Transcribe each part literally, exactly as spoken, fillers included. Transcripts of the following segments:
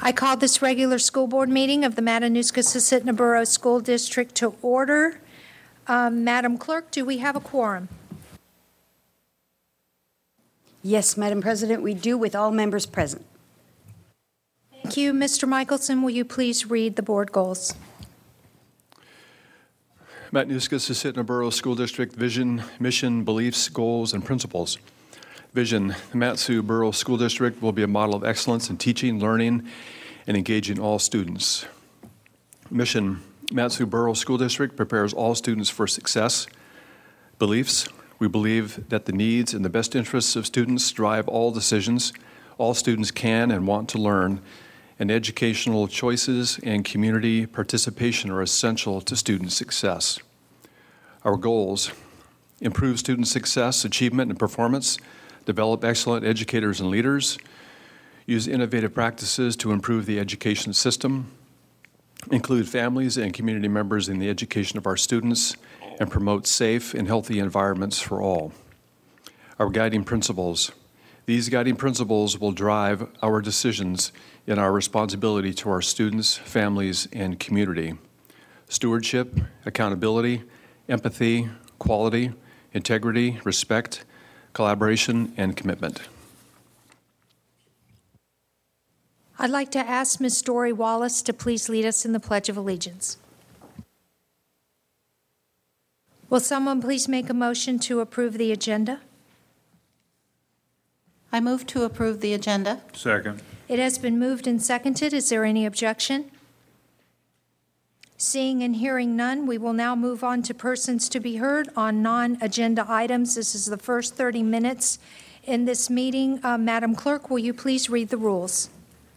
I call this regular school board meeting of the Matanuska-Susitna Borough School District to order. Um, Madam Clerk, do we have a quorum? Yes, Madam President, we do, with all members present. Thank you. Mister Michelson, will you please read the board goals? Matanuska-Susitna Borough School District vision, mission, beliefs, goals, and principles. Vision: the Mat-Su Borough School District will be a model of excellence in teaching, learning, and engaging all students. Mission: Mat-Su Borough School District prepares all students for success. Beliefs: we believe that the needs and the best interests of students drive all decisions. All students can and want to learn, and educational choices and community participation are essential to student success. Our goals: improve student success, achievement, and performance, develop excellent educators and leaders, use innovative practices to improve the education system, include families and community members in the education of our students, and promote safe and healthy environments for all. Our guiding principles: these guiding principles will drive our decisions in our responsibility to our students, families, and community. Stewardship, accountability, empathy, quality, integrity, respect, collaboration, and commitment. I'd like to ask Miz Dory Wallace to please lead us in the Pledge of Allegiance. Will someone please make a motion to approve the agenda? I move to approve the agenda. Second. It has been moved and seconded. Is there any objection? Seeing and hearing none, we will now move on to persons to be heard on non-agenda items. This is the first thirty minutes in this meeting. Uh, Madam Clerk, will you please read the rules?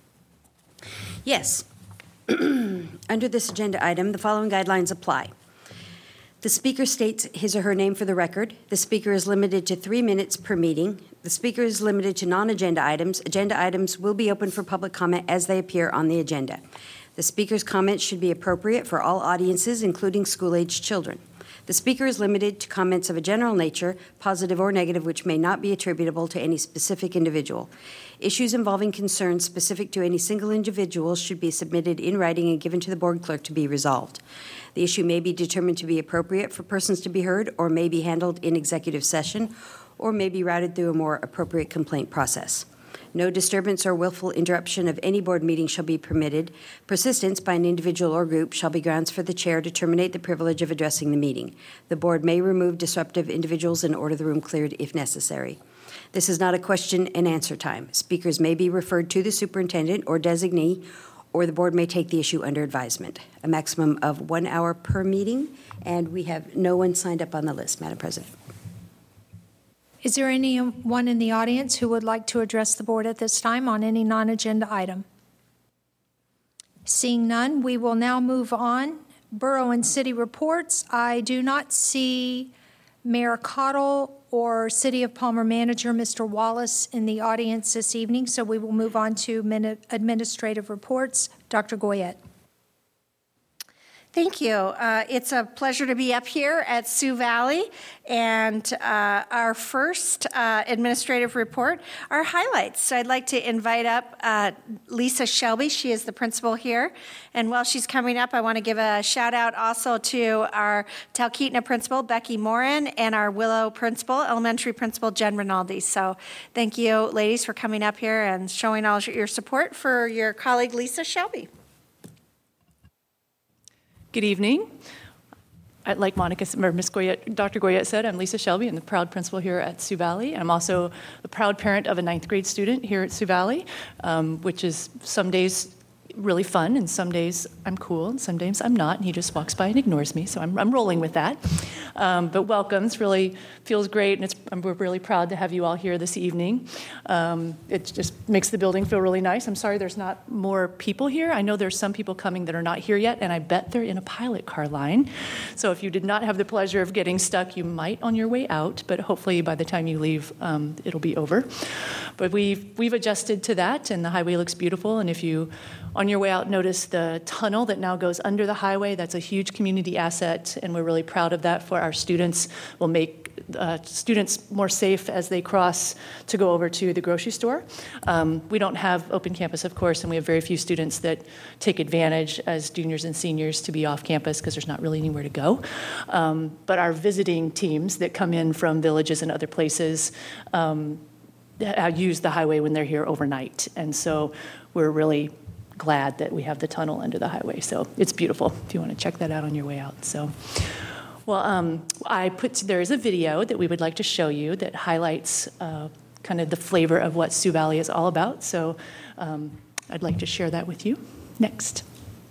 Yes. Under this agenda item, the following guidelines apply. The speaker states his or her name for the record. The speaker is limited to three minutes per meeting. The speaker is limited to non-agenda items. Agenda items will be open for public comment as they appear on the agenda. The speaker's comments should be appropriate for all audiences, including school-aged children. The speaker is limited to comments of a general nature, positive or negative, which may not be attributable to any specific individual. Issues involving concerns specific to any single individual should be submitted in writing and given to the board clerk to be resolved. The issue may be determined to be appropriate for persons to be heard, or may be handled in executive session, or may be routed through a more appropriate complaint process. No disturbance or willful interruption of any board meeting shall be permitted. Persistence by an individual or group shall be grounds for the chair to terminate the privilege of addressing the meeting. The board may remove disruptive individuals and order the room cleared if necessary. This is not a question and answer time. Speakers may be referred to the superintendent or designee, or the board may take the issue under advisement. A maximum of one hour per meeting, and we have no one signed up on the list, Madam President. Is there anyone in the audience who would like to address the board at this time on any non-agenda item? Seeing none, we will now move on. Borough and city reports. I do not see Mayor Cottle or City of Palmer Manager Mister Wallace in the audience this evening, so we will move on to administrative reports. Doctor Goyette. Thank you. Uh, it's a pleasure to be up here at Sioux Valley. And uh, our first uh, administrative report are highlights. So I'd like to invite up uh, Lisa Shelby. She is the principal here. And while she's coming up, I want to give a shout out also to our Talkeetna principal, Becky Morin, and our Willow principal, elementary principal, Jen Rinaldi. So thank you, ladies, for coming up here and showing all your support for your colleague, Lisa Shelby. Good evening. Like Monica or Miz Goyette, Doctor Goyette said, I'm Lisa Shelby. I'm the proud principal here at Sioux Valley. I'm also the proud parent of a ninth grade student here at Sioux Valley, um, which is some days really fun, and some days I'm cool, and some days I'm not, and he just walks by and ignores me, so I'm, I'm rolling with that. Um, but welcome. It really feels great, and it's, we're really proud to have you all here this evening. Um, it just makes the building feel really nice. I'm sorry there's not more people here. I know there's some people coming that are not here yet, and I bet they're in a pilot car line. So if you did not have the pleasure of getting stuck, you might on your way out, but hopefully by the time you leave, um, it'll be over. But we've, we've adjusted to that, and the highway looks beautiful, and if you On your way out, notice the tunnel that now goes under the highway. That's a huge community asset, and we're really proud of that for our students. We'll make uh, students more safe as they cross to go over to the grocery store. Um, we don't have open campus, of course, and we have very few students that take advantage as juniors and seniors to be off campus because there's not really anywhere to go. Um, but our visiting teams that come in from villages and other places um, use the highway when they're here overnight. And so we're really glad that we have the tunnel under the highway. So it's beautiful if you want to check that out on your way out. So, well, um, I put, there is a video that we would like to show you that highlights uh, kind of the flavor of what Sioux Valley is all about. So um, I'd like to share that with you next.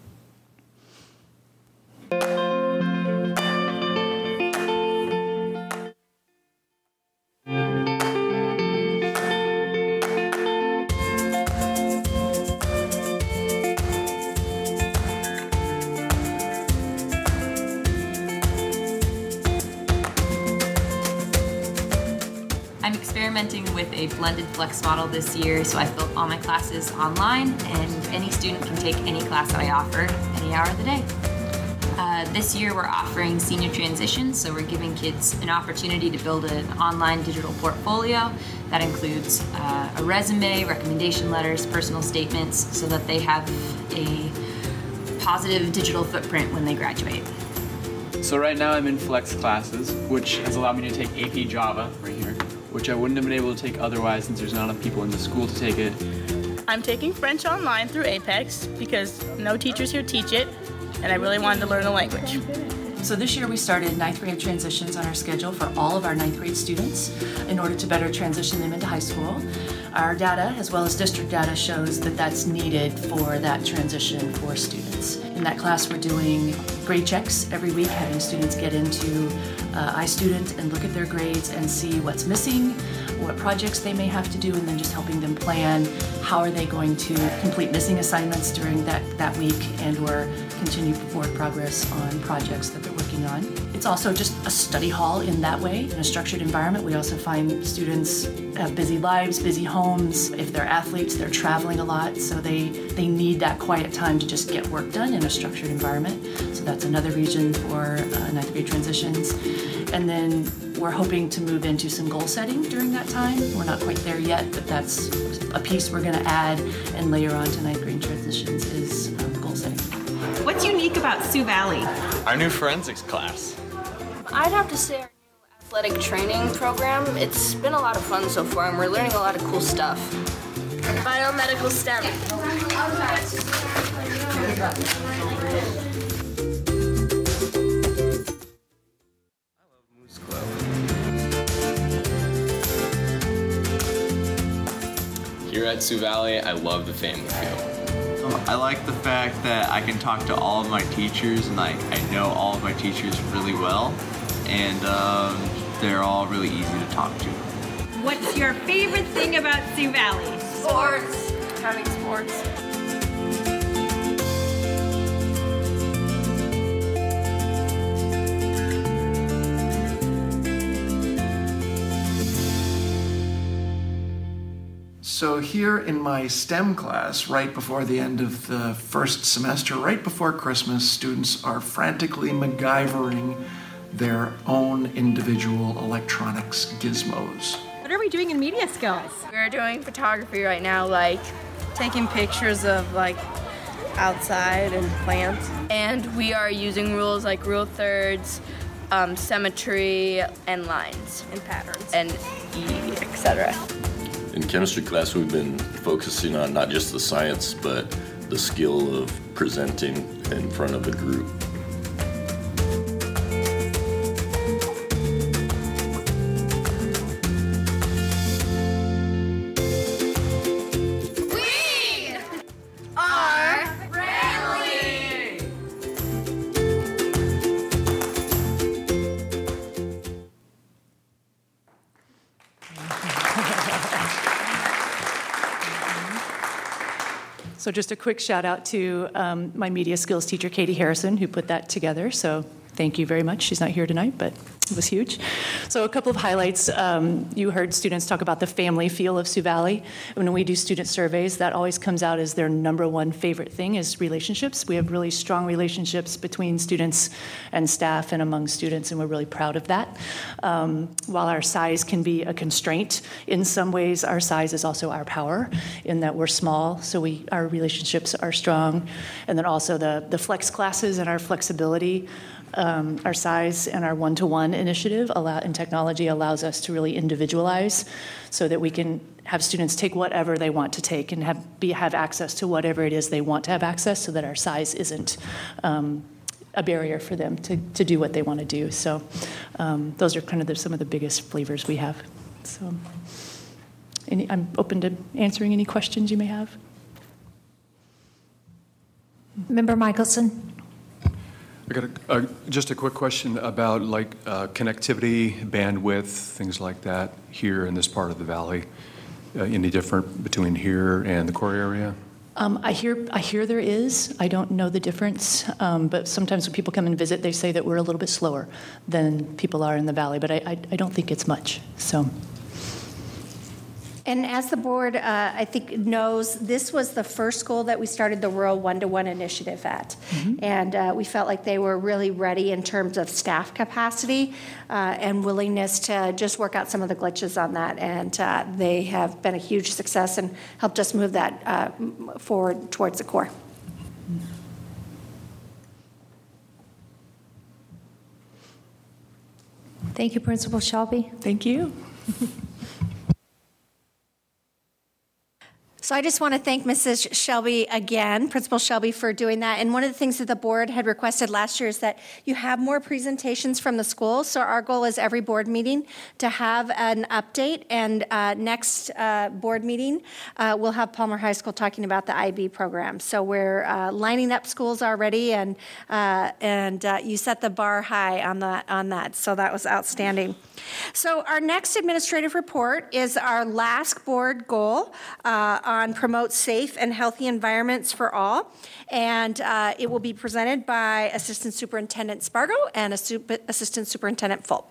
I'm experimenting with a blended flex model this year, so I've built all my classes online, and any student can take any class that I offer any hour of the day. Uh, this year we're offering senior transitions, so we're giving kids an opportunity to build an online digital portfolio that includes uh, a resume, recommendation letters, personal statements, so that they have a positive digital footprint when they graduate. So right now I'm in flex classes, which has allowed me to take A P Java right here, which I wouldn't have been able to take otherwise since there's not enough people in the school to take it. I'm taking French online through Apex because no teachers here teach it, and I really wanted to learn the language. So this year we started ninth grade transitions on our schedule for all of our ninth grade students in order to better transition them into high school. Our data, as well as district data, shows that that's needed for that transition for students. In that class, we're doing grade checks every week, having students get into uh, iStudent and look at their grades and see what's missing, what projects they may have to do, and then just helping them plan how are they going to complete missing assignments during that, that week and or continue forward progress on projects that they're working on. It's also just a study hall in that way. In a structured environment, we also find students have busy lives, busy homes. If they're athletes, they're traveling a lot, so they, they need that quiet time to just get work done in a structured environment. So that's another reason for uh, ninth grade transitions. And then we're hoping to move into some goal setting during that time. We're not quite there yet, but that's a piece we're going to add and layer on to ninth grade transitions is um, goal setting. What's unique about Sioux Valley? Our new forensics class. I'd have to say our new athletic training program. It's been a lot of fun so far, and we're learning a lot of cool stuff. Biomedical STEM. Here at Sioux Valley, I love the family feel. I like the fact that I can talk to all of my teachers, and like I know all of my teachers really well, and um, they're all really easy to talk to. What's your favorite thing about Sioux Valley? Sports. Having sports. So here in my STEM class, right before the end of the first semester, right before Christmas, students are frantically MacGyvering their own individual electronics gizmos. What are we doing in media skills? We're doing photography right now, like taking pictures of like outside and plants. And we are using rules like rule of thirds, um, symmetry, and lines, and patterns, and E, et cetera. In chemistry class, we've been focusing on not just the science, but the skill of presenting in front of a group. We are friendly! So just a quick shout out to um, my media skills teacher, Katie Harrison, who put that together. So thank you very much. She's not here tonight, but It was huge. So a couple of highlights. Um, you heard students talk about the family feel of Sioux Valley. When we do student surveys, that always comes out as their number one favorite thing is relationships. We have really strong relationships between students and staff and among students, and we're really proud of that. Um, while our size can be a constraint, in some ways our size is also our power in that we're small, so we our relationships are strong. And then also the, the flex classes and our flexibility. Um, our size and our one-to-one initiative allow, in technology allows us to really individualize so that we can have students take whatever they want to take and have, be, have access to whatever it is they want to have access so that our size isn't um, a barrier for them to, to do what they want to do. So um, those are kind of the, some of the biggest flavors we have. So any, I'm open to answering any questions you may have. Member Michelson. I got a, uh, just a quick question about like uh, connectivity, bandwidth, things like that here in this part of the valley. Uh, any different between here and the core area? Um, I hear I hear there is. I don't know the difference, um, but sometimes when people come and visit, they say that we're a little bit slower than people are in the valley, but I, I, I don't think it's much. So. And as the board, uh, I think, knows, this was the first school that we started the rural one-to-one initiative at. Mm-hmm. And uh, we felt like they were really ready in terms of staff capacity uh, and willingness to just work out some of the glitches on that. And uh, they have been a huge success and helped us move that uh, forward towards the core. Thank you, Principal Shelby. Thank you. So I just want to thank Missus Shelby again, Principal Shelby, for doing that. And one of the things that the board had requested last year is that you have more presentations from the school. So our goal is every board meeting to have an update. And uh, next uh, board meeting, uh, we'll have Palmer High School talking about the I B program. So we're uh, lining up schools already, and uh, and uh, you set the bar high on that on that. So that was outstanding. So our next administrative report is our last board goal uh, on promote safe and healthy environments for all. And uh, it will be presented by Assistant Superintendent Spargo and Assistant Superintendent Fulp.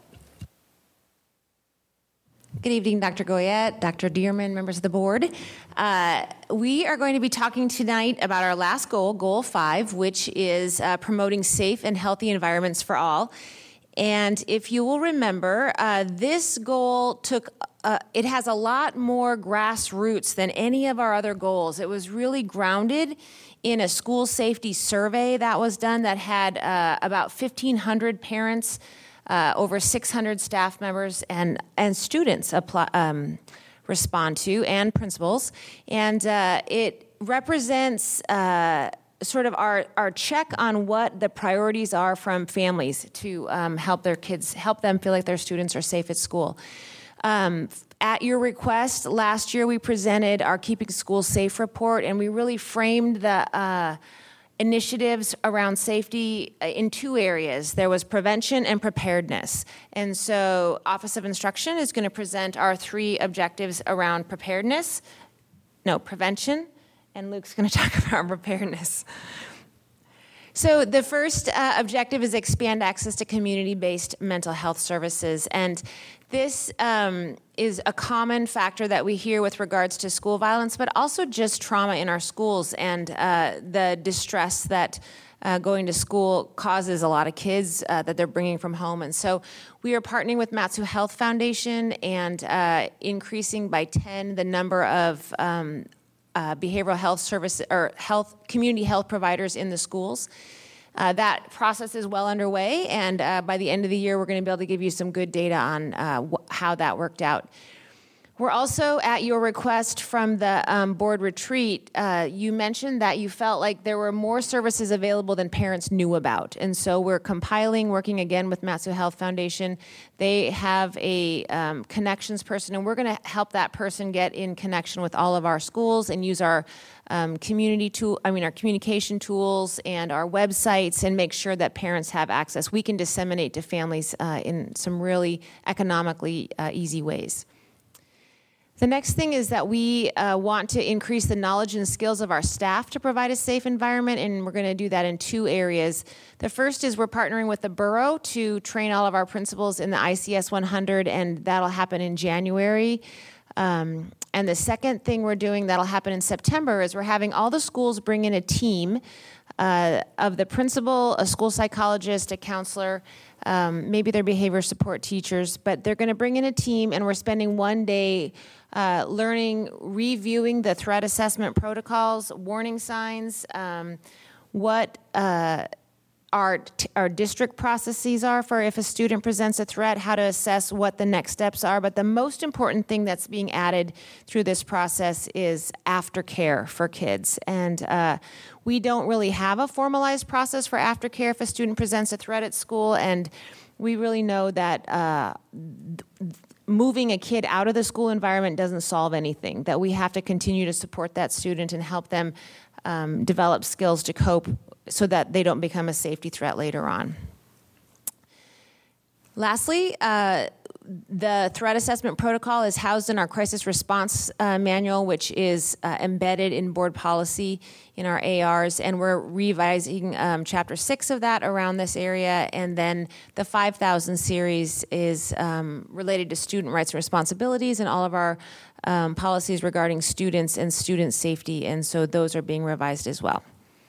Good evening, Doctor Goyette, Doctor Dearman, members of the board. Uh, we are going to be talking tonight about our last goal, Goal five, which is uh, promoting safe and healthy environments for all. And if you will remember, uh, this goal took, uh, it has a lot more grassroots than any of our other goals. It was really grounded in a school safety survey that was done that had uh, about fifteen hundred parents, uh, over six hundred staff members, and, and students apply, um, respond to, and principals. And uh, it represents uh, sort of our, our check on what the priorities are from families to um, help their kids, help them feel like their students are safe at school. Um, at your request, last year we presented our Keeping Schools Safe report, and we really framed the uh, initiatives around safety in two areas. There was prevention and preparedness. And so Office of Instruction is going to present our three objectives around preparedness, no, prevention, and Luke's going to talk about preparedness. So the first uh, objective is expand access to community-based mental health services. And this um, is a common factor that we hear with regards to school violence, but also just trauma in our schools and uh, the distress that uh, going to school causes a lot of kids uh, that they're bringing from home. And so we are partnering with Mat-Su Health Foundation and uh, increasing by ten the number of um, Uh, behavioral health service or health community health providers in the schools. Uh, that process is well underway, and uh, by the end of the year, we're going to be able to give you some good data on uh, wh- how that worked out. We're also, at your request from the um, board retreat, uh, you mentioned that you felt like there were more services available than parents knew about. And so we're compiling, working again with Mat-Su Health Foundation. They have a um, connections person, and we're going to help that person get in connection with all of our schools and use our um, community tool, I mean, our communication tools and our websites, and make sure that parents have access. We can disseminate to families uh, in some really economically uh, easy ways. The next thing is that we uh, want to increase the knowledge and skills of our staff to provide a safe environment, and we're going to do that in two areas. The first is we're partnering with the borough to train all of our principals in the I C S one hundred, and that'll happen in January. Um, and the second thing we're doing that'll happen in September is we're having all the schools bring in a team uh, of the principal, a school psychologist, a counselor, um, maybe their behavior support teachers, but they're going to bring in a team, and we're spending one day uh, learning, reviewing the threat assessment protocols, warning signs, um, what uh, our, t- our district processes are for if a student presents a threat, how to assess what the next steps are. But the most important thing that's being added through this process is aftercare for kids. And uh, we don't really have a formalized process for aftercare if a student presents a threat at school. And we really know that uh, th- moving a kid out of the school environment doesn't solve anything, that we have to continue to support that student and help them um, develop skills to cope so that they don't become a safety threat later on. Lastly, uh, the threat assessment protocol is housed in our crisis response uh, manual, which is uh, embedded in board policy in our A Rs, and we're revising um, chapter six of that around this area, and then the five thousand series is um, related to student rights and responsibilities and all of our um, policies regarding students and student safety, and so those are being revised as well.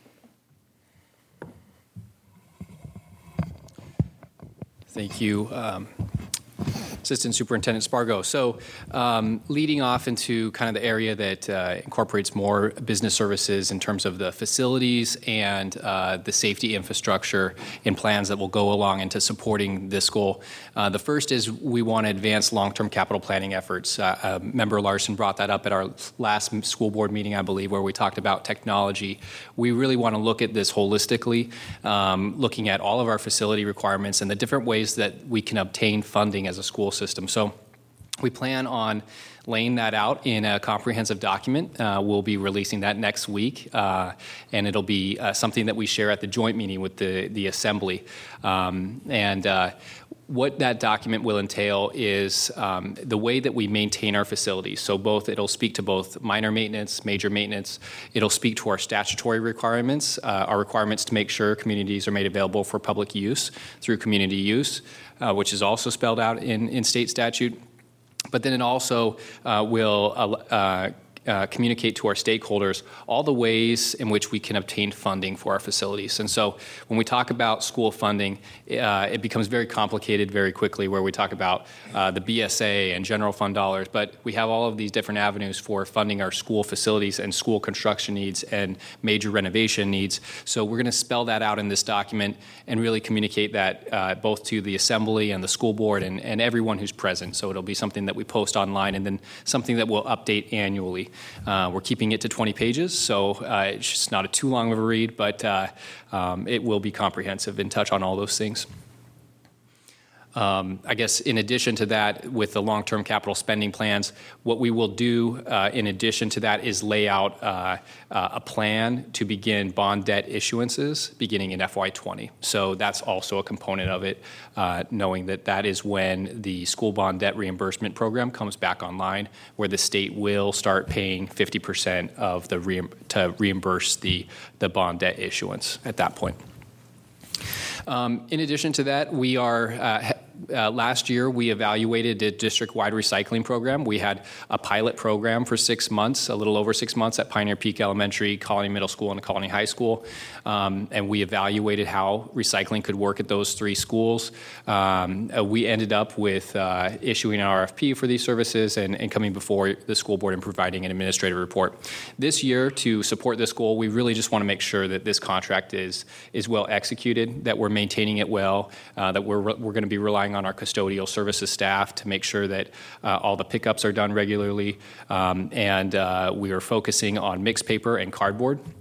Thank you, um, Assistant Superintendent Spargo. So um, leading off into kind of the area that uh, incorporates more business services in terms of the facilities and uh, the safety infrastructure and plans that will go along into supporting this goal. Uh, the first is we want to advance long-term capital planning efforts. Uh, uh, Member Larson brought that up at our last school board meeting, I believe, where we talked about technology. We really want to look at this holistically, um, looking at all of our facility requirements and the different ways that we can obtain funding as a school system. So we plan on laying that out in a comprehensive document. Uh, we'll be releasing that next week, uh, and it'll be uh, something that we share at the joint meeting with the, the Assembly. Um, and uh, what that document will entail is um, the way that we maintain our facilities. So both, it'll speak to both minor maintenance, major maintenance. It'll speak to our statutory requirements, uh, our requirements to make sure communities are made available for public use through community use, uh, which is also spelled out in, in state statute. But then it also uh, will uh, uh, communicate to our stakeholders all the ways in which we can obtain funding for our facilities. And so when we talk about school funding, uh, it becomes very complicated very quickly, where we talk about uh, the B S A and general fund dollars, but we have all of these different avenues for funding our school facilities and school construction needs and major renovation needs. So we're going to spell that out in this document and really communicate that uh, both to the Assembly and the school board and, and everyone who's present. So it'll be something that we post online and then something that we'll update annually. Uh, we're keeping it to twenty pages, so uh, it's just not a too long of a read, but uh, um, it will be comprehensive and touch on all those things. Um, I guess in addition to that, with the long-term capital spending plans, what we will do uh, in addition to that is lay out uh, uh, a plan to begin bond debt issuances beginning in F Y twenty. So that's also a component of it, uh, knowing that that is when the school bond debt reimbursement program comes back online, where the state will start paying fifty percent of the re- to reimburse the, the bond debt issuance at that point. Um, in addition to that, we are, uh, uh, last year we evaluated a district-wide recycling program. We had a pilot program for six months, a little over six months at Pioneer Peak Elementary, Colony Middle School, and Colony High School. Um, and we evaluated how recycling could work at those three schools. Um, uh, we ended up with uh, issuing an R F P for these services and, and coming before the school board and providing an administrative report. This year, to support this goal, we really just want to make sure that this contract is, is well executed, that we're maintaining it well, uh, that we're, we're going to be relying on our custodial services staff to make sure that uh, all the pickups are done regularly, um, and uh, we are focusing on mixed paper and cardboard.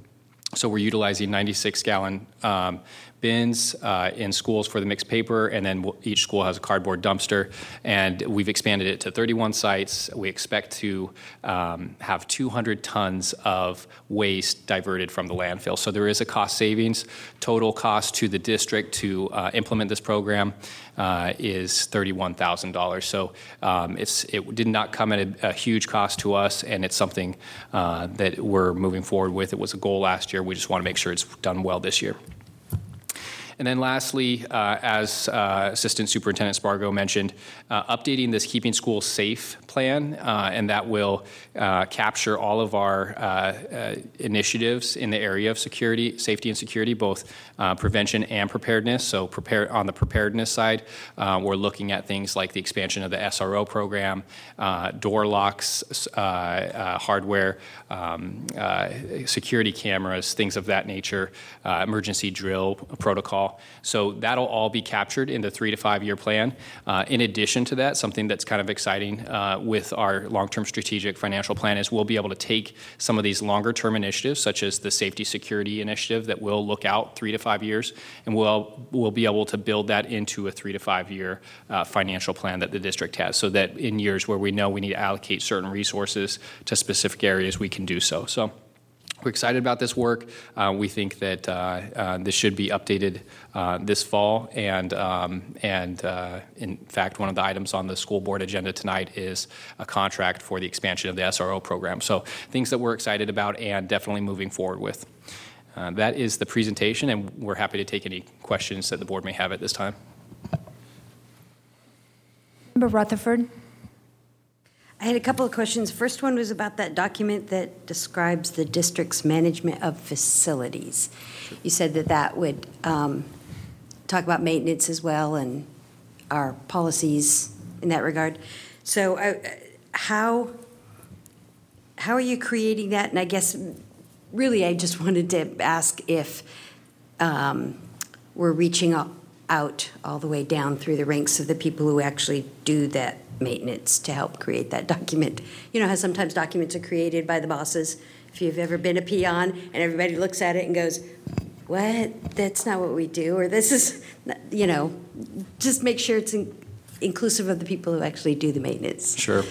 So we're utilizing ninety-six gallon um, bins uh, in schools for the mixed paper, and then we'll, each school has a cardboard dumpster, and we've expanded it to thirty-one sites. We expect to um, have two hundred tons of waste diverted from the landfill. So there is a cost savings. Total cost to the district to uh, implement this program uh, is thirty-one thousand dollars. So um, it's, it did not come at a, a huge cost to us, and it's something uh, that we're moving forward with. It was a goal last year. We just want to make sure it's done well this year. And then lastly, uh, as uh, Assistant Superintendent Spargo mentioned, uh, updating this Keeping Schools Safe plan, uh, and that will uh, capture all of our uh, uh, initiatives in the area of security, safety and security, both uh, prevention and preparedness. So prepare, on the preparedness side, uh, we're looking at things like the expansion of the S R O program, uh, door locks, uh, uh, hardware, um, uh, security cameras, things of that nature, uh, emergency drill protocol. So that'll all be captured in the three to five year plan. Uh, in addition to that, something that's kind of exciting uh, with our long-term strategic financial plan is we'll be able to take some of these longer term initiatives, such as the safety security initiative that will look out three to five years, and we'll, we'll be able to build that into a three to five year uh, financial plan that the district has, so that in years where we know we need to allocate certain resources to specific areas, we can do so. So we're excited about this work. Uh, we think that uh, uh, this should be updated uh, this fall, and um, and uh, in fact, one of the items on the school board agenda tonight is a contract for the expansion of the S R O program. So things that we're excited about and definitely moving forward with. Uh, that is the presentation, and we're happy to take any questions that the board may have at this time. Member Rutherford. I had a couple of questions. First one was about that document that describes the district's management of facilities. You said that that would um, talk about maintenance as well and our policies in that regard. So uh, how, how are you creating that? And I guess really I just wanted to ask if um, we're reaching out all the way down through the ranks of the people who actually do that maintenance to help create that document. You know how sometimes documents are created by the bosses? If you've ever been a peon and everybody looks at it and goes, what? That's not what we do, or this is, you know, just make sure it's in, inclusive of the people who actually do the maintenance. Sure.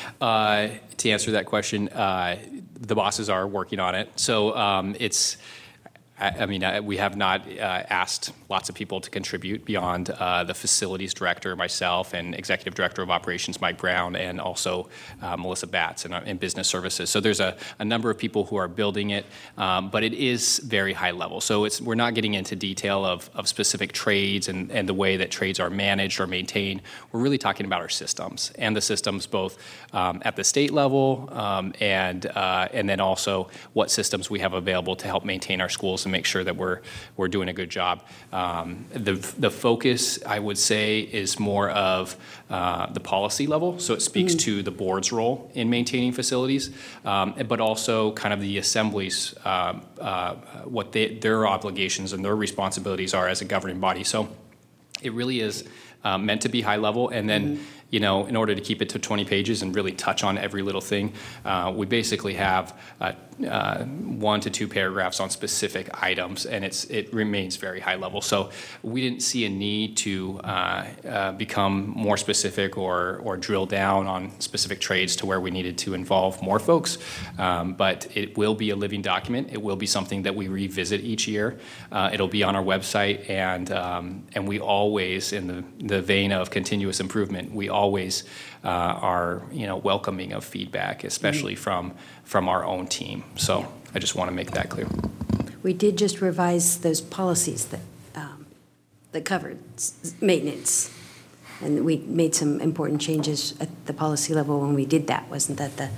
Uh, to answer that question, uh, the bosses are working on it. So um, it's, I, I mean, uh, we have not uh, asked lots of people to contribute beyond uh, the facilities director, myself, and executive director of operations, Mike Brown, and also uh, Melissa Batts in, in business services. So there's a, a number of people who are building it, um, but it is very high level. So it's, we're not getting into detail of, of specific trades and, and the way that trades are managed or maintained. We're really talking about our systems, and the systems both um, at the state level um, and uh, and then also what systems we have available to help maintain our schools and make sure that we're we're doing a good job. Um, the the focus, I would say, is more of uh, the policy level. So it speaks mm. to the board's role in maintaining facilities, um, but also kind of the assemblies, uh, uh, what they, their obligations and their responsibilities are as a governing body. So it really is uh, meant to be high level, and then. Mm. You know, in order to keep it to twenty pages and really touch on every little thing, uh, we basically have uh, uh, one to two paragraphs on specific items, and it's it remains very high level. So we didn't see a need to uh, uh, become more specific or or drill down on specific trades to where we needed to involve more folks. Um, but it will be a living document. It will be something that we revisit each year. Uh, it'll be on our website, and um, and we always, in the the vein of continuous improvement, we always always uh, are, you know, welcoming of feedback, especially mm-hmm. from from our own team. So I just want to make that clear. We did just revise those policies that um, that covered maintenance, and we made some important changes at the policy level when we did that. Wasn't that the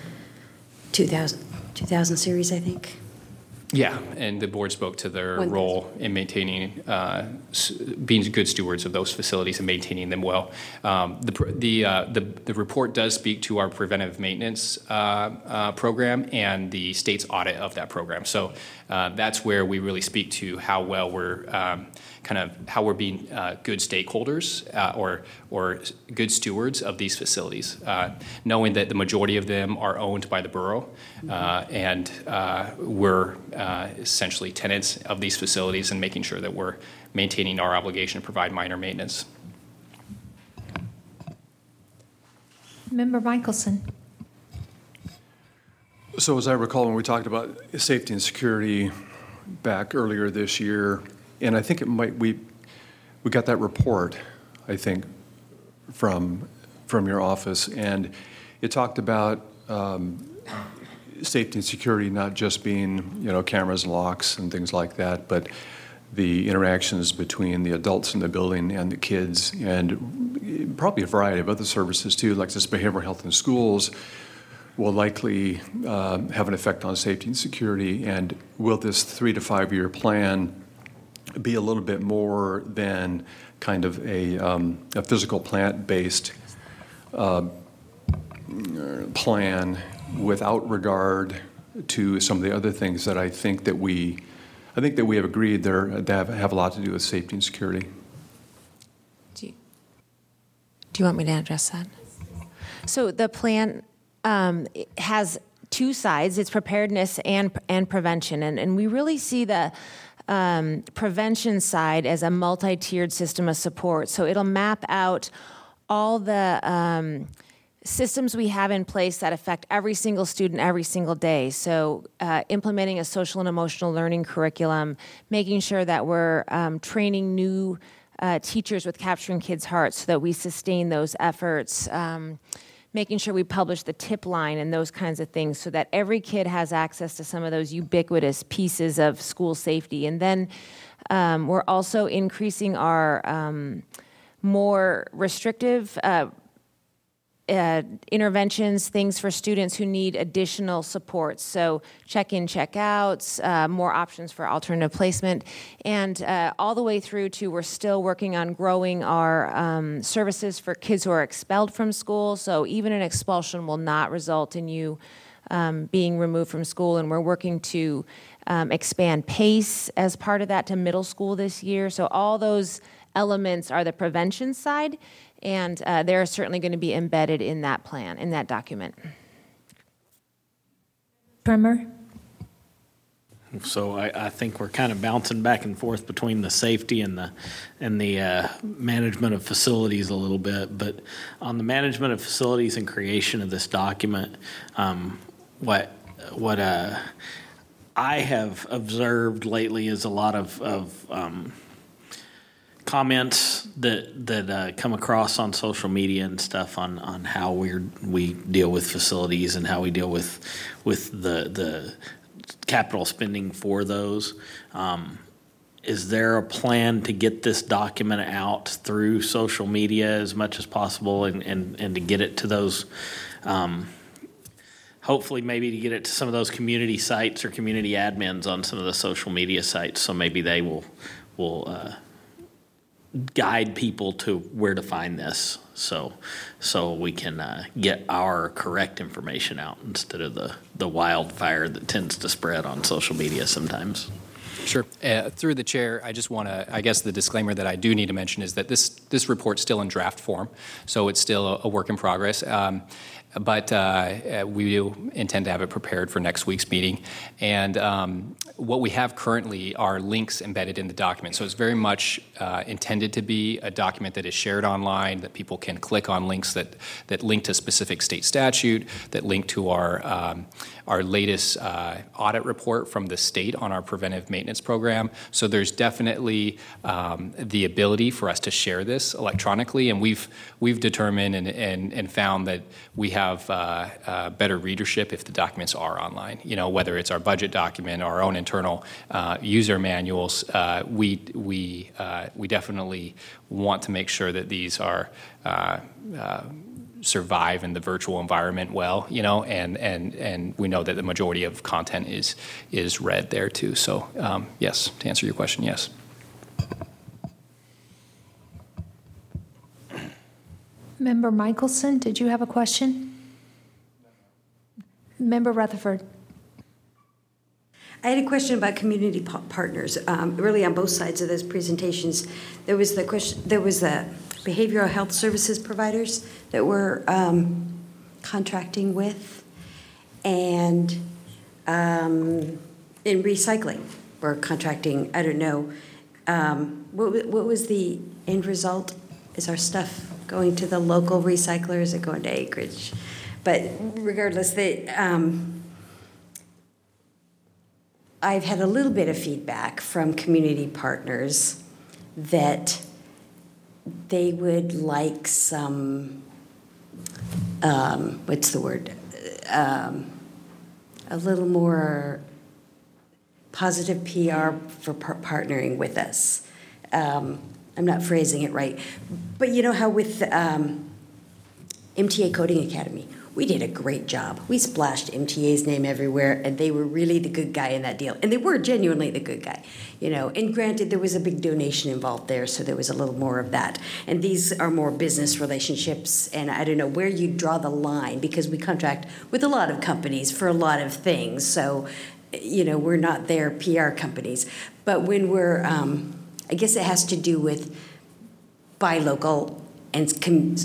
two thousand, two thousand series, I think? Yeah, and the board spoke to their One role thousand. in maintaining, uh, being good stewards of those facilities and maintaining them well. Um, the the, uh, the the report does speak to our preventive maintenance uh, uh, program and the state's audit of that program. So uh, that's where we really speak to how well we're um, kind of how we're being uh, good stakeholders uh, or or good stewards of these facilities, uh, knowing that the majority of them are owned by the borough, uh, and uh, we're uh, uh, essentially tenants of these facilities and making sure that we're maintaining our obligation to provide minor maintenance. Member Michelson. So as I recall, when we talked about safety and security back earlier this year, and I think it might, we we got that report, I think, from from your office, and it talked about um, safety and security not just being, you know, cameras and locks and things like that, but the interactions between the adults in the building and the kids, and probably a variety of other services too, like this behavioral health in schools will likely uh, have an effect on safety and security. And will this three to five year plan be a little bit more than kind of a, um, a physical plant-based uh, plan without regard to some of the other things that I think that we, I think that we have agreed there that have, have a lot to do with safety and security. Do you, do you want me to address that? So the plan um, has two sides. It's preparedness and and prevention, and and we really see the um, prevention side as a multi-tiered system of support. So it'll map out all the um, systems we have in place that affect every single student every single day. So uh, implementing a social and emotional learning curriculum, making sure that we're um, training new uh, teachers with Capturing Kids' Hearts so that we sustain those efforts, um, making sure we publish the tip line and those kinds of things so that every kid has access to some of those ubiquitous pieces of school safety. And then um, we're also increasing our um, more restrictive uh, Uh, interventions, things for students who need additional support. So check-in, check-outs, uh, more options for alternative placement, and uh, all the way through to we're still working on growing our um, services for kids who are expelled from school. So even an expulsion will not result in you um, being removed from school, and we're working to um, expand PACE as part of that to middle school this year. So all those elements are the prevention side, and uh, they're certainly going to be embedded in that plan, in that document. Bremer? So I, I think we're kind of bouncing back and forth between the safety and the and the uh, management of facilities a little bit. But on the management of facilities and creation of this document, um, what what uh, I have observed lately is a lot of of um, comments that that uh, come across on social media and stuff on, on how we we deal with facilities and how we deal with with the the capital spending for those. Um, is there a plan to get this document out through social media as much as possible and, and, and to get it to those, um, hopefully maybe to get it to some of those community sites or community admins on some of the social media sites, so maybe they will will uh, guide people to where to find this, so so we can uh, get our correct information out instead of the, the wildfire that tends to spread on social media sometimes. Sure. Uh, through the chair, I just want to, I guess the disclaimer that I do need to mention is that this this report's still in draft form, so it's still a, a work in progress. Um, but uh, we do intend to have it prepared for next week's meeting. And um, what we have currently are links embedded in the document. So it's very much uh, intended to be a document that is shared online, that people can click on links that, that link to specific state statute, that link to our, um, our latest uh, audit report from the state on our preventive maintenance program. So there's definitely um, the ability for us to share this electronically, and we've, we've determined and, and, and found that we have have uh, uh, better readership if the documents are online. You know, whether it's our budget document or our own internal uh, user manuals, uh, we we uh, we definitely want to make sure that these are uh, uh, survive in the virtual environment well. You know, and and and we know that the majority of content is is read there too. So um, yes, to answer your question, yes. Member Michelson, did you have a question? Member Rutherford. I had a question about community p- partners. Um, really, on both sides of those presentations, there was the question. There was the behavioral health services providers that we're um, contracting with, and um, in recycling. We're contracting, I don't know, um, what, wa- what was the end result? Is our stuff going to the local recycler? Is it going to Acreage? But regardless, the, um, I've had a little bit of feedback from community partners that they would like some, um, what's the word? Um, a little more positive P R for par- partnering with us. Um, I'm not phrasing it right. But you know how with um, M T A Coding Academy, we did a great job. We splashed M T A's name everywhere, and they were really the good guy in that deal. And they were genuinely the good guy, you know. And granted, there was a big donation involved there, so there was a little more of that. And these are more business relationships, and I don't know where you draw the line, because we contract with a lot of companies for a lot of things. So, you know, we're not their P R companies. But when we're, um, I guess it has to do with buy local and com-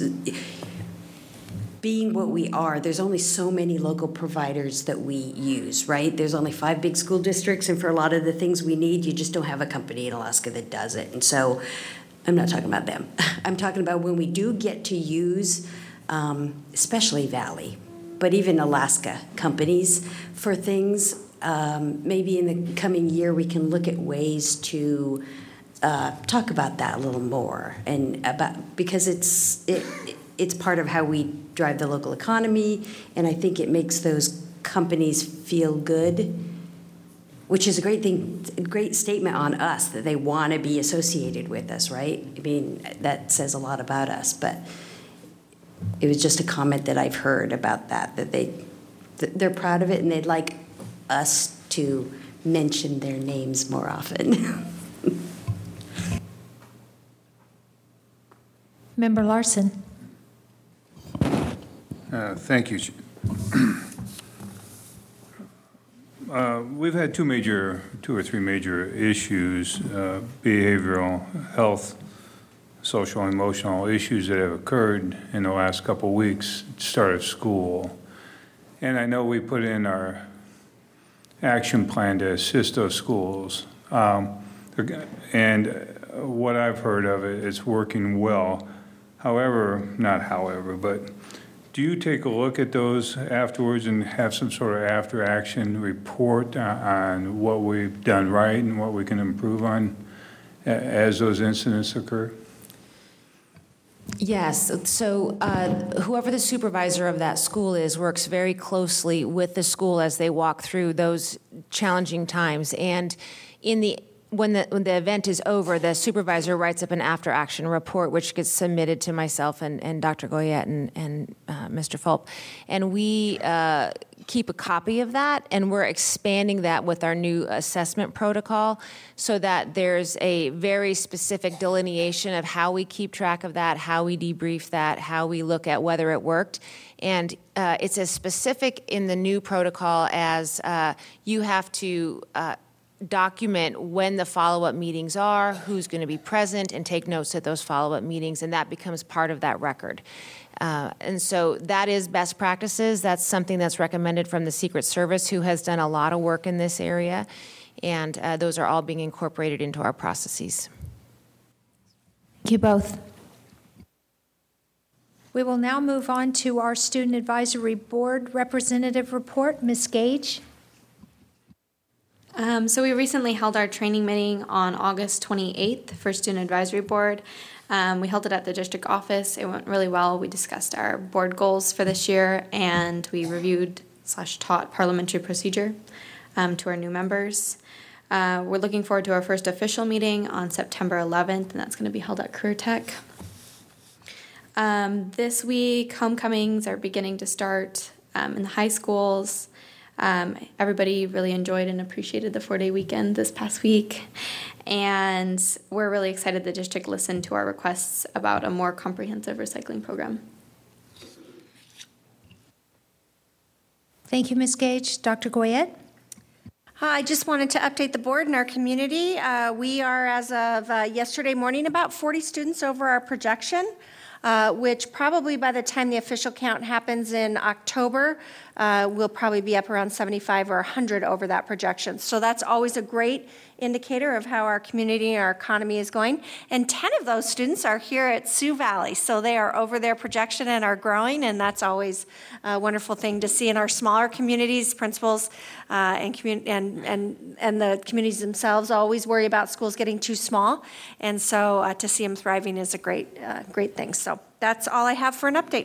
being what we are, there's only so many local providers that we use, right? There's only five big school districts, and for a lot of the things we need, you just don't have a company in Alaska that does it. And so I'm not talking about them. I'm talking about when we do get to use, um, especially Valley, but even Alaska companies for things, um, maybe in the coming year we can look at ways to uh, talk about that a little more, and about, because it's, it, it's part of how we drive the local economy, and I think it makes those companies feel good, which is a great thing, a great statement on us that they want to be associated with us, right? I mean, that says a lot about us, but it was just a comment that I've heard about that, that they, that they're proud of it, and they'd like us to mention their names more often. Member Larson. Uh, thank you. Uh, we've had two major, two or three major issues, uh, behavioral health, social and emotional issues that have occurred in the last couple of weeks, start of school. And I know we put in our action plan to assist those schools. Um, and what I've heard of it, it's working well. However, not however, but do you take a look at those afterwards and have some sort of after-action report on what we've done right and what we can improve on as those incidents occur? Yes. So uh, whoever the supervisor of that school is works very closely with the school as they walk through those challenging times. And in the When the, when the event is over, the supervisor writes up an after-action report, which gets submitted to myself and, and Doctor Goyette and, and uh, Mister Fulp. And we uh, keep a copy of that, and we're expanding that with our new assessment protocol so that there's a very specific delineation of how we keep track of that, how we debrief that, how we look at whether it worked. And uh, it's as specific in the new protocol as uh, you have to uh, document when the follow-up meetings are, who's going to be present, and take notes at those follow-up meetings, and that becomes part of that record. Uh, and so that is best practices. That's something that's recommended from the Secret Service, who has done a lot of work in this area, and uh, those are all being incorporated into our processes. Thank you both. We will now move on to our Student Advisory Board Representative Report. Miz Gage. Um, so we recently held our training meeting on August twenty-eighth for Student Advisory Board. Um, we held it at the district office. It went really well. We discussed our board goals for this year, and we reviewed slash taught parliamentary procedure um, to our new members. Uh, we're looking forward to our first official meeting on September eleventh, and that's going to be held at Career Tech. Um, this week, homecomings are beginning to start um, in the high schools. Um, everybody really enjoyed and appreciated the four-day weekend this past week, and we're really excited the district listened to our requests about a more comprehensive recycling program. Thank you, Miz Gage. Doctor Goyette? I just wanted to update the board and our community. Uh, we are, as of uh, yesterday morning, about forty students over our projection, uh, which probably by the time the official count happens in October, uh, we'll probably be up around seventy-five or one hundred over that projection. So that's always a great indicator of how our community and our economy is going. And ten of those students are here at Sioux Valley, so they are over their projection and are growing, and that's always a wonderful thing to see in our smaller communities. Principals uh, and, commun- and, and, and the communities themselves always worry about schools getting too small, and so uh, to see them thriving is a great, uh, great thing. So that's all I have for an update.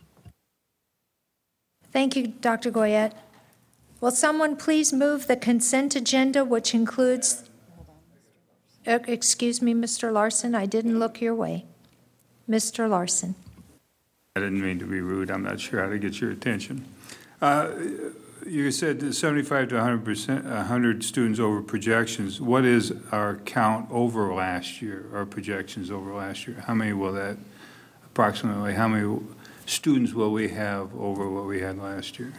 Thank you, Doctor Goyette. Will someone please move the consent agenda, which includes, uh, excuse me, Mister Larson, I didn't look your way. Mister Larson. I didn't mean to be rude. I'm not sure how to get your attention. Uh, you said that seventy-five to one hundred percent, one hundred students over projections. What is our count over last year, our projections over last year? How many will that, approximately, how many students will we have over what we had last year?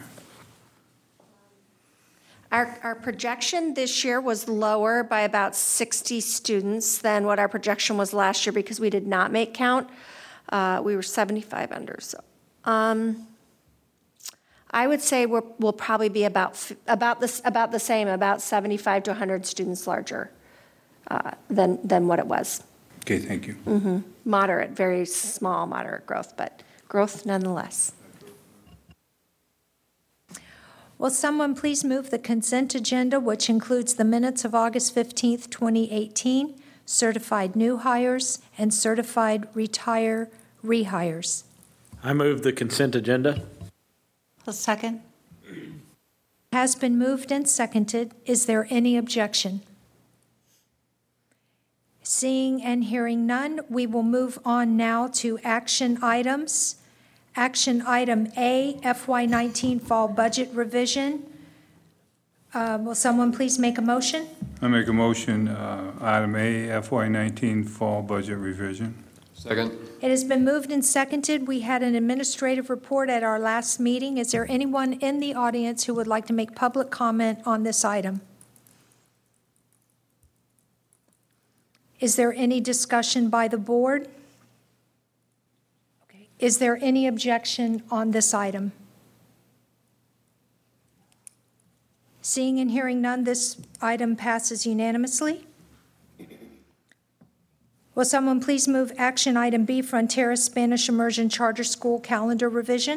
Our, our projection this year was lower by about sixty students than what our projection was last year because we did not make count. Uh, we were seventy-five under. So um, I would say we're, we'll probably be about about this about the same, about seventy-five to one hundred students larger uh, than than what it was. Okay, thank you. Mm-hmm. Moderate, very small, moderate growth, but growth nonetheless. Will someone please move the consent agenda, which includes the minutes of August fifteenth, twenty eighteen, certified new hires, and certified retire rehires? I move the consent agenda. A second. Has been moved and seconded. Is there any objection? Seeing and hearing none, we will move on now to action items. Action item A, F Y nineteen Fall Budget Revision. Uh, will someone please make a motion? I make a motion, uh, item A, F Y nineteen Fall Budget Revision. Second. It has been moved and seconded. We had an administrative report at our last meeting. Is there anyone in the audience who would like to make public comment on this item? Is there any discussion by the board? Okay. Is there any objection on this item? Seeing and hearing none, this item passes unanimously. Will someone please move action item B, Frontera Spanish Immersion Charter School Calendar Revision?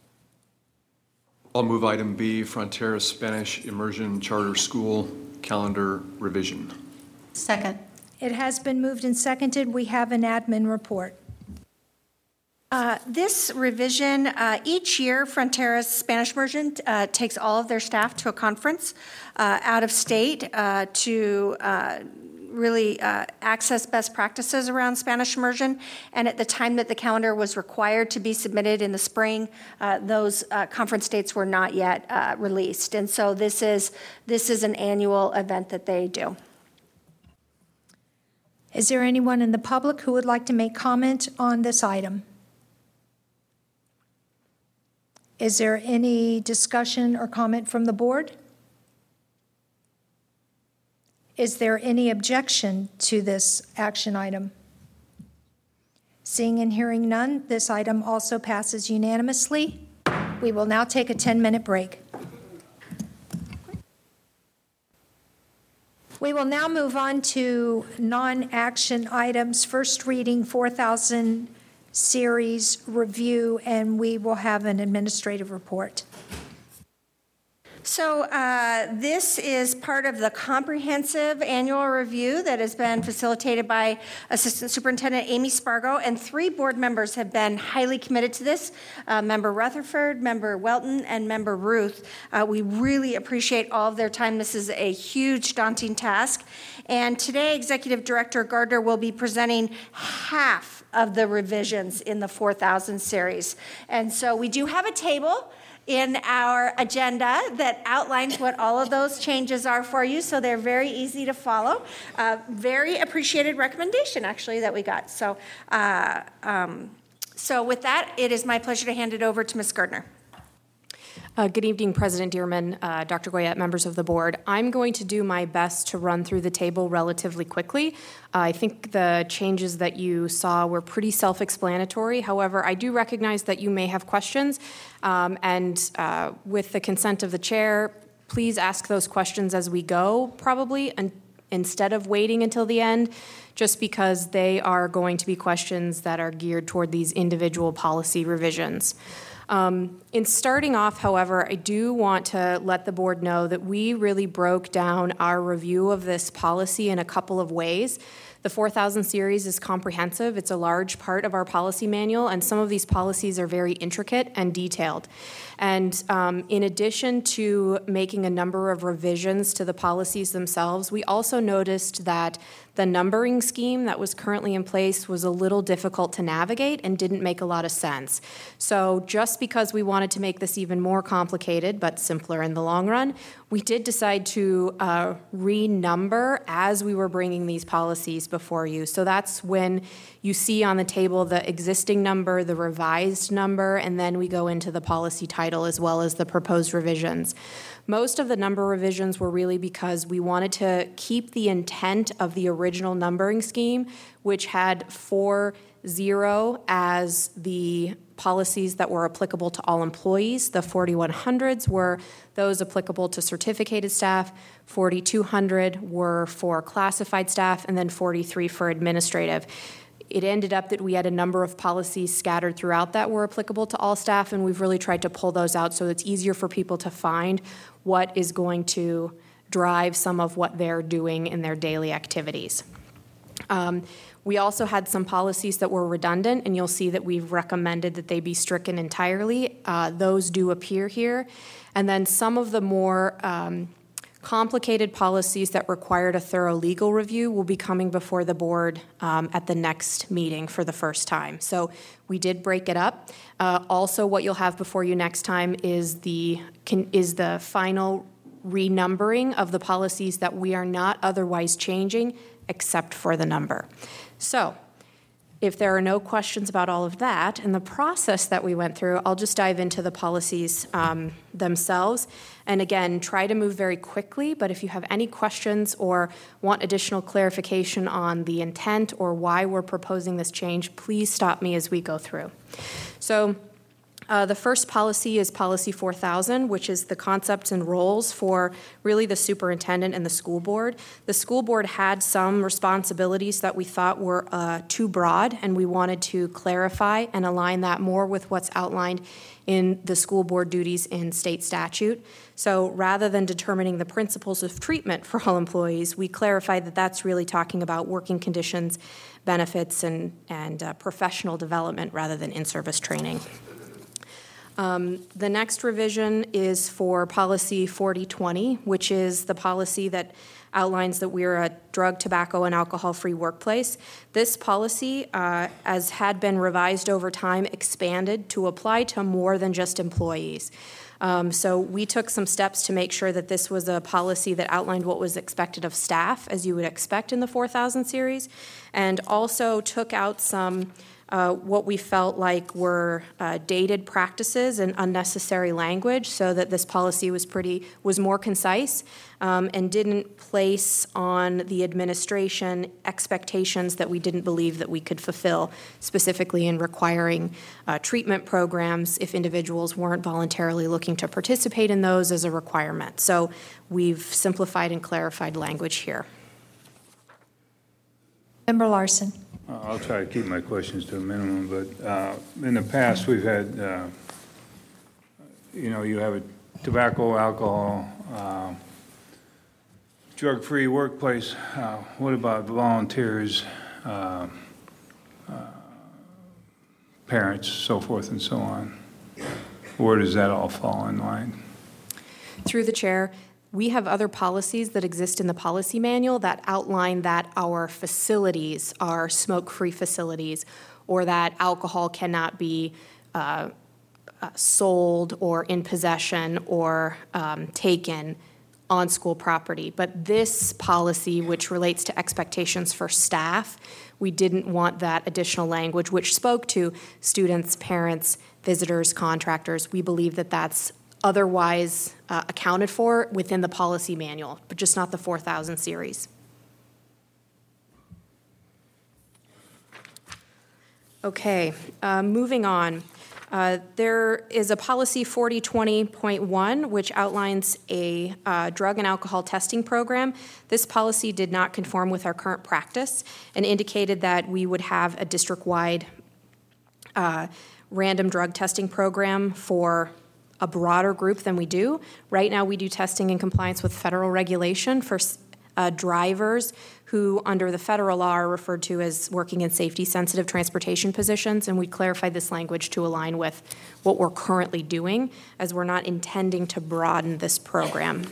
I'll move item B, Frontera Spanish Immersion Charter School Calendar Revision. Second. It has been moved and seconded. We have an admin report. Uh, this revision, uh, each year, Frontera's Spanish Immersion uh, takes all of their staff to a conference uh, out of state uh, to uh, really uh, access best practices around Spanish immersion. And at the time that the calendar was required to be submitted in the spring, uh, those uh, conference dates were not yet uh, released. And so this is this is an annual event that they do. Is there anyone in the public who would like to make comment on this item? Is there any discussion or comment from the board? Is there any objection to this action item? Seeing and hearing none, this item also passes unanimously. We will now take a ten-minute break. We will now move on to non-action items, first reading four thousand series review, and we will have an administrative report. So uh, this is part of the comprehensive annual review that has been facilitated by Assistant Superintendent Amy Spargo, and three board members have been highly committed to this, uh, Member Rutherford, Member Welton, and Member Ruth. Uh, we really appreciate all of their time. This is a huge, daunting task. And today, Executive Director Gardner will be presenting half of the revisions in the four thousand series. And so we do have a table in our agenda that outlines what all of those changes are for you, so they're very easy to follow. Uh, very appreciated recommendation, actually, that we got. So, uh, um, so with that, it is my pleasure to hand it over to Miz Gardner. Uh, good evening, President Dearman, uh, Doctor Goyette, members of the board. I'm going to do my best to run through the table relatively quickly. Uh, I think the changes that you saw were pretty self-explanatory. However, I do recognize that you may have questions, um, and uh, with the consent of the chair, please ask those questions as we go, probably, and instead of waiting until the end, just because they are going to be questions that are geared toward these individual policy revisions. Um, in starting off, however, I do want to let the board know that we really broke down our review of this policy in a couple of ways. The four thousand series is comprehensive. It's a large part of our policy manual, and some of these policies are very intricate and detailed. And um, in addition to making a number of revisions to the policies themselves, we also noticed that the numbering scheme that was currently in place was a little difficult to navigate and didn't make a lot of sense. So just because we wanted to make this even more complicated, but simpler in the long run, we did decide to uh, renumber as we were bringing these policies before you. So that's when you see on the table the existing number, the revised number, and then we go into the policy title as well as the proposed revisions. Most of the number revisions were really because we wanted to keep the intent of the original numbering scheme, which had four zero as the policies that were applicable to all employees. The forty-one hundreds were those applicable to certificated staff, forty-two hundred were for classified staff, and then forty-three for administrative. It ended up that we had a number of policies scattered throughout that were applicable to all staff, and we've really tried to pull those out so it's easier for people to find what is going to drive some of what they're doing in their daily activities. Um, we also had some policies that were redundant, and you'll see that we've recommended that they be stricken entirely. Uh, those do appear here. And then some of the more um, complicated policies that required a thorough legal review will be coming before the board um, at the next meeting for the first time. So we did break it up. Uh, also, what you'll have before you next time is the can, is the final renumbering of the policies that we are not otherwise changing except for the number. So if there are no questions about all of that and the process that we went through, I'll just dive into the policies um, themselves. And again, try to move very quickly, but if you have any questions or want additional clarification on the intent or why we're proposing this change, please stop me as we go through. So Uh, the first policy is Policy four thousand, which is the concepts and roles for really the superintendent and the school board. The school board had some responsibilities that we thought were uh, too broad, and we wanted to clarify and align that more with what's outlined in the school board duties in state statute. So rather than determining the principles of treatment for all employees, we clarified that that's really talking about working conditions, benefits, and, and uh, professional development rather than in-service training. Um, the next revision is for Policy forty twenty, which is the policy that outlines that we're a drug, tobacco, and alcohol-free workplace. This policy, uh, as had been revised over time, expanded to apply to more than just employees. Um, so we took some steps to make sure that this was a policy that outlined what was expected of staff, as you would expect in the four thousand series, and also took out some Uh, what we felt like were uh, dated practices and unnecessary language, so that this policy was pretty was more concise um, and didn't place on the administration expectations that we didn't believe that we could fulfill, specifically in requiring uh, treatment programs if individuals weren't voluntarily looking to participate in those as a requirement. So we've simplified and clarified language here. Member Larson. Uh, I'll try to keep my questions to a minimum, but uh, in the past, we've had, uh, you know, you have a tobacco, alcohol, uh, drug-free workplace. Uh, what about volunteers, uh, uh, parents, so forth and so on? Where does that all fall in line? Through the chair, we have other policies that exist in the policy manual that outline that our facilities are smoke-free facilities, or that alcohol cannot be uh, uh, sold or in possession or um, taken on school property. But this policy, which relates to expectations for staff, we didn't want that additional language, which spoke to students, parents, visitors, contractors. We believe that that's otherwise uh, accounted for within the policy manual, but just not the four thousand series. Okay, uh, moving on. Uh, there is a policy forty twenty point one, which outlines a uh, drug and alcohol testing program. This policy did not conform with our current practice and indicated that we would have a district-wide uh, random drug testing program for a broader group than we do. Right now, we do testing in compliance with federal regulation for uh, drivers who, under the federal law, are referred to as working in safety-sensitive transportation positions, and we clarified this language to align with what we're currently doing, as we're not intending to broaden this program.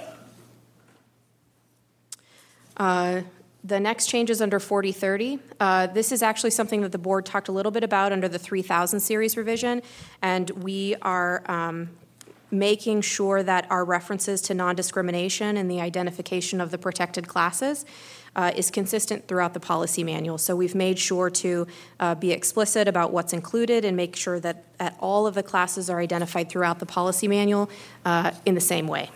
Uh, The next change is under forty thirty. Uh, this is actually something that the board talked a little bit about under the three thousand series revision, and we are um, making sure that our references to non-discrimination and the identification of the protected classes uh, is consistent throughout the policy manual. So we've made sure to uh, be explicit about what's included and make sure that, that all of the classes are identified throughout the policy manual uh, in the same way.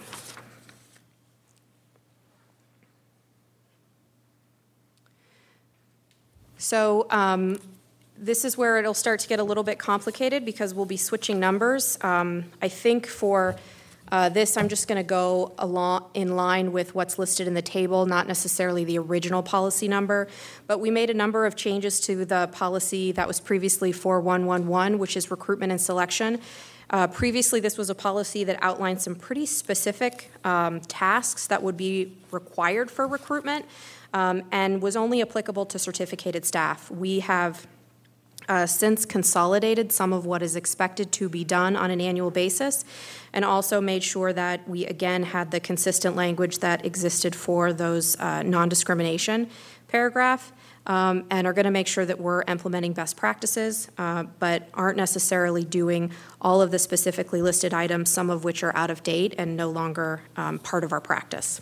So um, this is where it'll start to get a little bit complicated because we'll be switching numbers. Um, I think for uh, this, I'm just going to go along in line with what's listed in the table, not necessarily the original policy number. But we made a number of changes to the policy that was previously four one one one, which is recruitment and selection. Uh, previously, this was a policy that outlined some pretty specific um, tasks that would be required for recruitment. Um, and was only applicable to certificated staff. We have uh, since consolidated some of what is expected to be done on an annual basis and also made sure that we again had the consistent language that existed for those uh, non-discrimination paragraph um, and are going to make sure that we're implementing best practices uh, but aren't necessarily doing all of the specifically listed items, some of which are out of date and no longer um, part of our practice.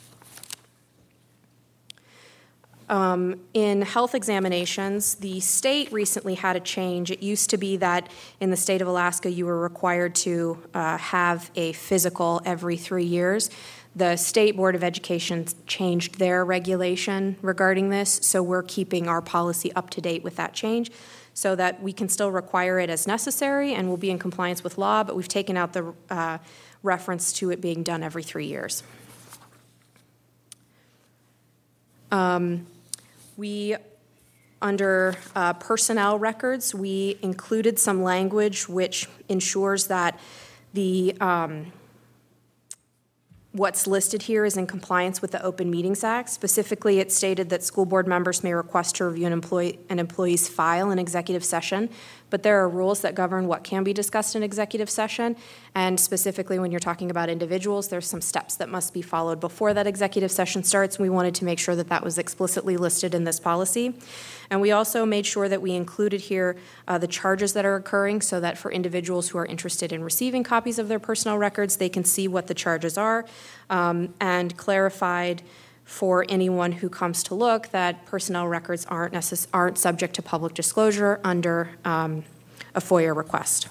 Um, in health examinations, the state recently had a change. It used to be that in the state of Alaska, you were required to uh, have a physical every three years. The State Board of Education changed their regulation regarding this, so we're keeping our policy up to date with that change so that we can still require it as necessary and will be in compliance with law, but we've taken out the uh, reference to it being done every three years. Um, We, under uh, personnel records, we included some language which ensures that the um, what's listed here is in compliance with the Open Meetings Act. Specifically, it stated that school board members may request to review an, employee, an employee's file in executive session, but there are rules that govern what can be discussed in executive session, and specifically when you're talking about individuals, there's some steps that must be followed before that executive session starts. We wanted to make sure that that was explicitly listed in this policy. And we also made sure that we included here uh, the charges that are occurring so that for individuals who are interested in receiving copies of their personnel records, they can see what the charges are, um, and clarified for anyone who comes to look that personnel records aren't, necess- aren't subject to public disclosure under um, a FOIA request.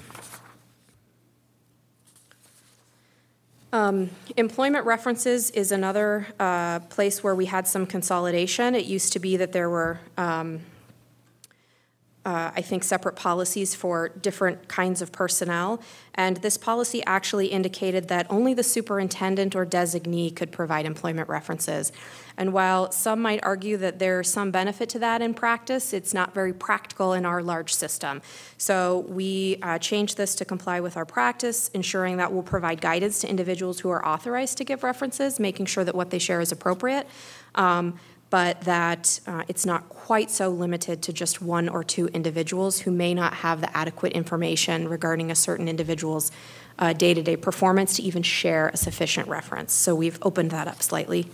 Um, employment references is another uh, place where we had some consolidation. It used to be that there were um, Uh, I think, separate policies for different kinds of personnel. And this policy actually indicated that only the superintendent or designee could provide employment references. And while some might argue that there's some benefit to that in practice, it's not very practical in our large system. So we uh, changed this to comply with our practice, ensuring that we'll provide guidance to individuals who are authorized to give references, making sure that what they share is appropriate. Um, but that uh, it's not quite so limited to just one or two individuals who may not have the adequate information regarding a certain individual's uh, day-to-day performance to even share a sufficient reference. So we've opened that up slightly.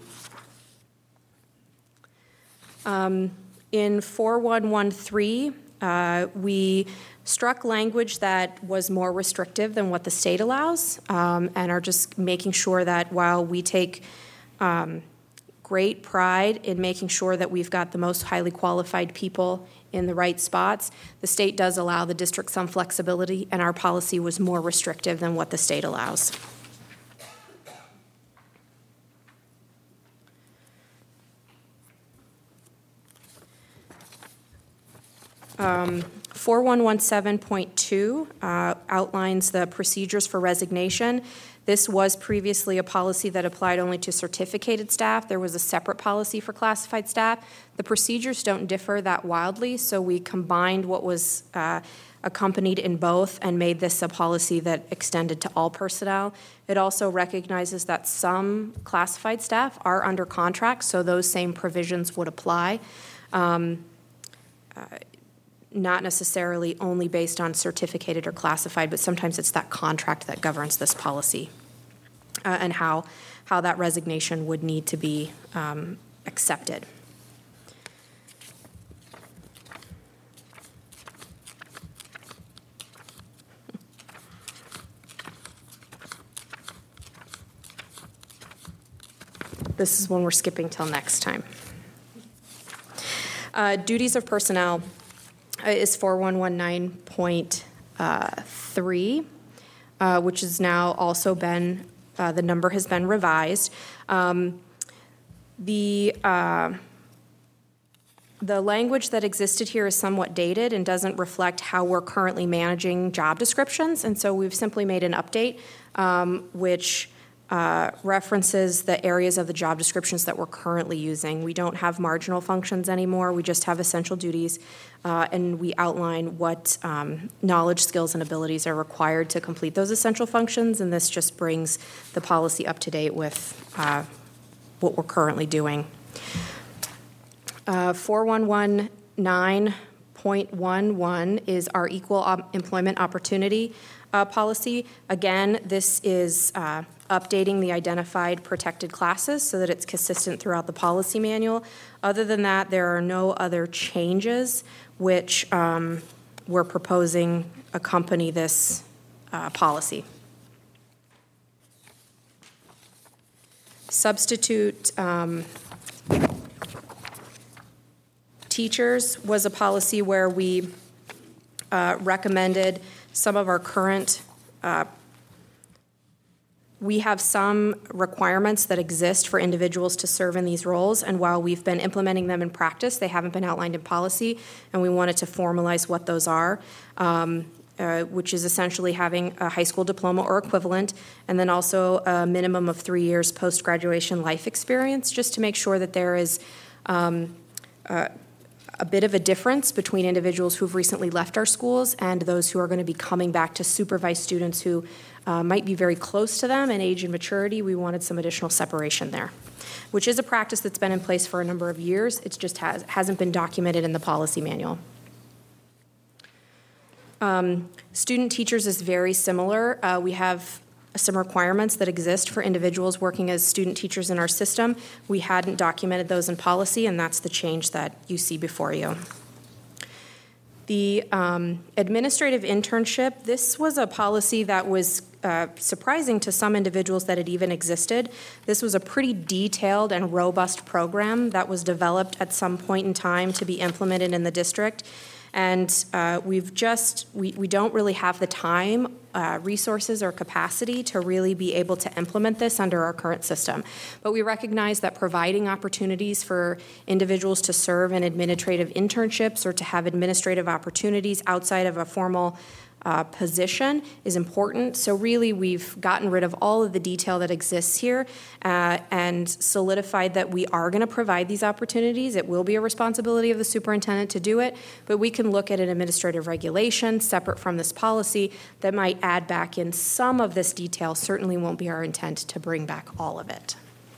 Um, in four one one three, uh, we struck language that was more restrictive than what the state allows, um, and are just making sure that while we take um, great pride in making sure that we've got the most highly qualified people in the right spots. The state does allow the district some flexibility, and our policy was more restrictive than what the state allows. Um, forty-one seventeen point two uh, outlines the procedures for resignation. This was previously a policy that applied only to certificated staff. There was a separate policy for classified staff. The procedures don't differ that wildly, so we combined what was uh, accompanied in both and made this a policy that extended to all personnel. It also recognizes that some classified staff are under contract, so those same provisions would apply. Um, uh, not necessarily only based on certificated or classified, but sometimes it's that contract that governs this policy uh, and how, how that resignation would need to be um, accepted. This is one we're skipping till next time. Uh, duties of personnel is forty-one nineteen point three, uh, which has now also been, uh, the number has been revised. Um, the, uh, the language that existed here is somewhat dated and doesn't reflect how we're currently managing job descriptions, and so we've simply made an update um, which Uh, references the areas of the job descriptions that we're currently using. We don't have marginal functions anymore. We just have essential duties, uh, and we outline what um, knowledge, skills, and abilities are required to complete those essential functions, and this just brings the policy up to date with uh, what we're currently doing. Uh, forty-one nineteen point eleven is our equal op- employment opportunity uh, policy. Again, this is uh, updating the identified protected classes so that it's consistent throughout the policy manual. Other than that, there are no other changes which um, we're proposing accompany this uh, policy. Substitute um, teachers was a policy where we uh, recommended some of our current uh, We have some requirements that exist for individuals to serve in these roles, and while we've been implementing them in practice, they haven't been outlined in policy, and we wanted to formalize what those are, um, uh, which is essentially having a high school diploma or equivalent, and then also a minimum of three years post-graduation life experience, just to make sure that there is um, uh, a bit of a difference between individuals who've recently left our schools and those who are going to be coming back to supervise students who uh, might be very close to them in age and maturity. We wanted some additional separation there, which is a practice that's been in place for a number of years. It just has, hasn't been documented in the policy manual. Um, student teachers is very similar. Uh, we have some requirements that exist for individuals working as student teachers in our system. We hadn't documented those in policy, and that's the change that you see before you. The um, administrative internship, this was a policy that was uh, surprising to some individuals that it even existed. This was a pretty detailed and robust program that was developed at some point in time to be implemented in the district. And uh, we've just, we, we don't really have the time, uh, resources, or capacity to really be able to implement this under our current system. But we recognize that providing opportunities for individuals to serve in administrative internships or to have administrative opportunities outside of a formal Uh, position is important. So really we've gotten rid of all of the detail that exists here uh, and solidified that we are going to provide these opportunities. It will be a responsibility of the superintendent to do it, but we can look at an administrative regulation separate from this policy that might add back in some of this detail. Certainly won't be our intent to bring back all of it.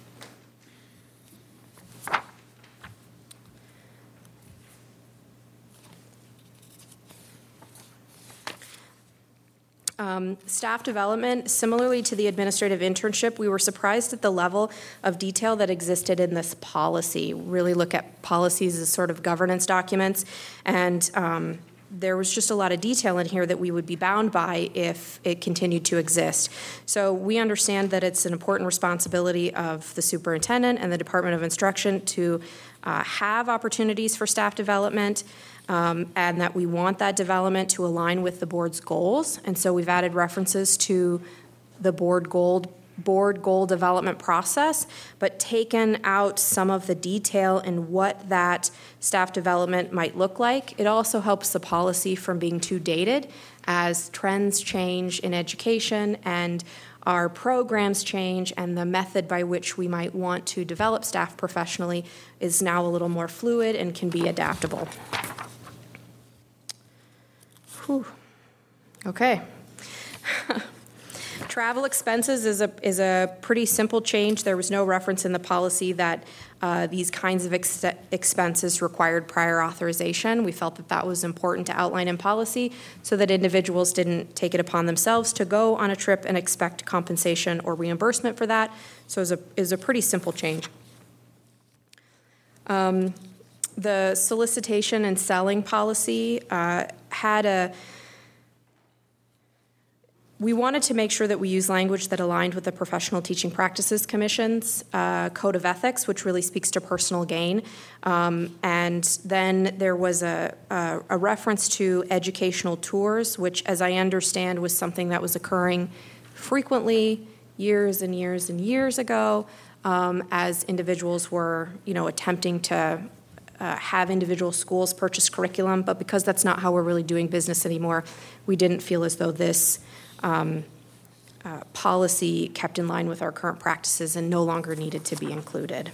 Um, staff development, similarly to the administrative internship, we were surprised at the level of detail that existed in this policy. Really look at policies as sort of governance documents, and um, there was just a lot of detail in here that we would be bound by if it continued to exist. So we understand that it's an important responsibility of the superintendent and the Department of Instruction to uh, have opportunities for staff development, um, and that we want that development to align with the board's goals. And so we've added references to the board goal board goal development process, but taken out some of the detail in what that staff development might look like. It also helps the policy from being too dated as trends change in education and our programs change, and the method by which we might want to develop staff professionally is now a little more fluid and can be adaptable. Whew. Okay. Travel expenses is a is a pretty simple change. There was no reference in the policy that uh, these kinds of ex- expenses required prior authorization. We felt that that was important to outline in policy so that individuals didn't take it upon themselves to go on a trip and expect compensation or reimbursement for that. So it was a, it was a pretty simple change. Um, the solicitation and selling policy uh, had a We wanted to make sure that we use language that aligned with the Professional Teaching Practices Commission's uh, Code of Ethics, which really speaks to personal gain. Um, and then there was a, a, a reference to educational tours, which, as I understand, was something that was occurring frequently years and years and years ago um, as individuals were, you know, attempting to Uh, have individual schools purchase curriculum, but because that's not how we're really doing business anymore, we didn't feel as though this um, uh, policy kept in line with our current practices and no longer needed to be included.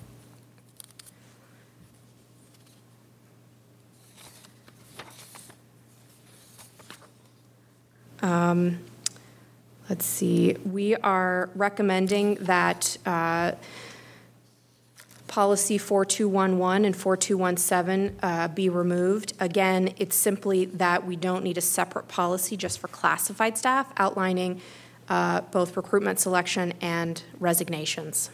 Um, let's see, we are recommending that uh, Policy four two one one and four two one seven uh, be removed. Again, it's simply that we don't need a separate policy just for classified staff outlining uh, both recruitment, selection, and resignations.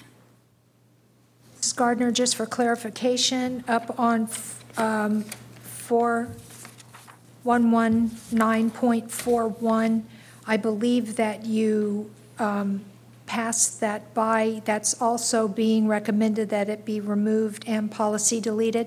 Miz Gardner, just for clarification, up on um, four one one nine point four one, I believe that you um, passed that by. That's also being recommended that it be removed and policy deleted?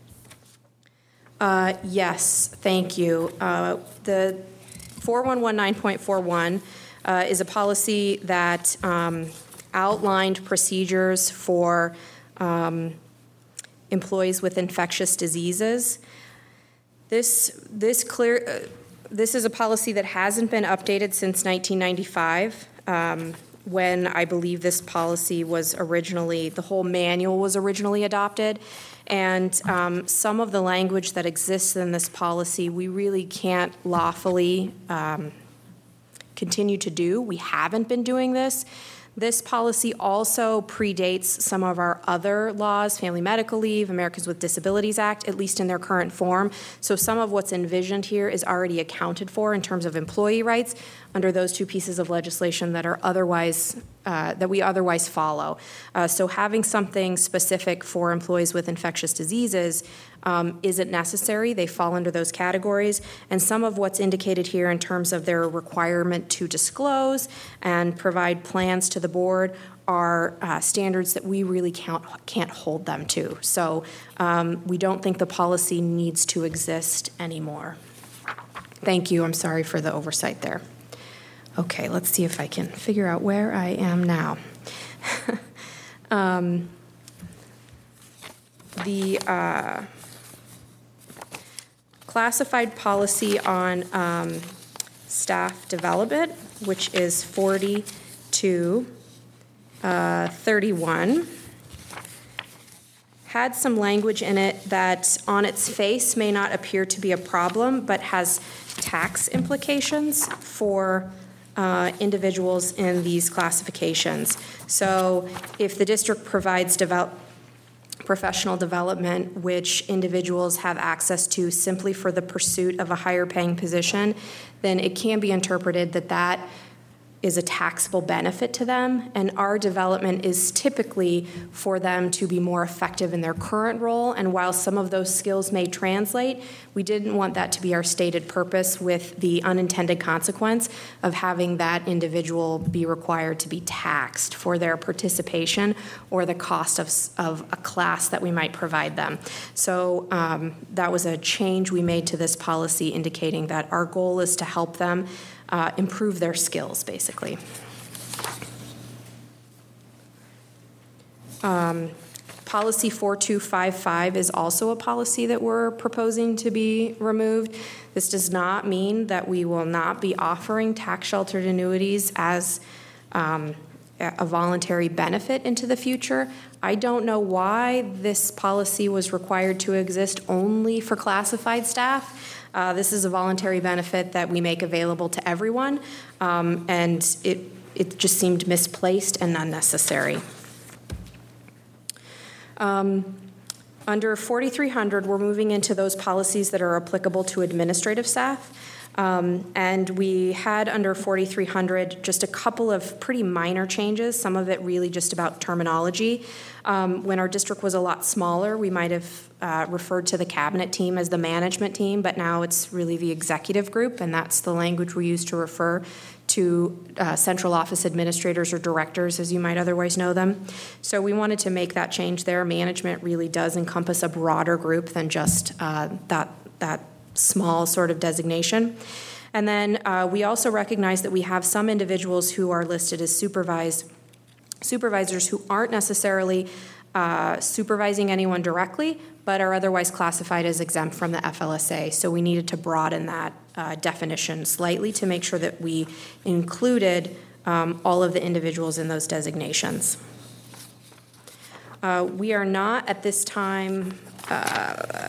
Uh, yes, thank you. Uh, the four one one nine point four one uh, is a policy that um, outlined procedures for um, employees with infectious diseases. This this clear uh, this is a policy that hasn't been updated since nineteen ninety-five. Um, when I believe this policy was originally, the whole manual was originally adopted. And um, some of the language that exists in this policy, we really can't lawfully um, continue to do. We haven't been doing this. This policy also predates some of our other laws, Family Medical Leave, Americans with Disabilities Act, at least in their current form. So some of what's envisioned here is already accounted for in terms of employee rights under those two pieces of legislation that are otherwise, uh, that we otherwise follow. Uh, so having something specific for employees with infectious diseases um, isn't necessary. They fall under those categories. And some of what's indicated here in terms of their requirement to disclose and provide plans to the board are uh, standards that we really can't, can't hold them to. So um, we don't think the policy needs to exist anymore. Thank you. I'm sorry for the oversight there. Okay, let's see if I can figure out where I am now. um, the uh, classified policy on um, staff development, which is forty-two thirty-one, had some language in it that on its face may not appear to be a problem, but has tax implications for uh, individuals in these classifications. So if the district provides develop, professional development, which individuals have access to simply for the pursuit of a higher paying position, then it can be interpreted that that is a taxable benefit to them, and our development is typically for them to be more effective in their current role. And while some of those skills may translate, we didn't want that to be our stated purpose, with the unintended consequence of having that individual be required to be taxed for their participation or the cost of, of a class that we might provide them. So um, that was a change we made to this policy, indicating that our goal is to help them Uh, improve their skills, basically. Um, policy four two five five is also a policy that we're proposing to be removed. This does not mean that we will not be offering tax-sheltered annuities as um, a voluntary benefit into the future. I don't know why this policy was required to exist only for classified staff. Uh, this is a voluntary benefit that we make available to everyone, um, and it, it just seemed misplaced and unnecessary. Um, under forty-three hundred, we're moving into those policies that are applicable to administrative staff. Um, and we had under forty-three hundred just a couple of pretty minor changes, some of it really just about terminology. Um, when our district was a lot smaller, we might have uh, referred to the cabinet team as the management team, but now it's really the executive group, and that's the language we use to refer to uh, central office administrators or directors, as you might otherwise know them. So we wanted to make that change there. Management really does encompass a broader group than just uh, that, that small sort of designation. And then uh, we also recognize that we have some individuals who are listed as supervised supervisors who aren't necessarily uh, supervising anyone directly, but are otherwise classified as exempt from the F L S A. So we needed to broaden that uh, definition slightly to make sure that we included um, all of the individuals in those designations. Uh, we are not at this time uh,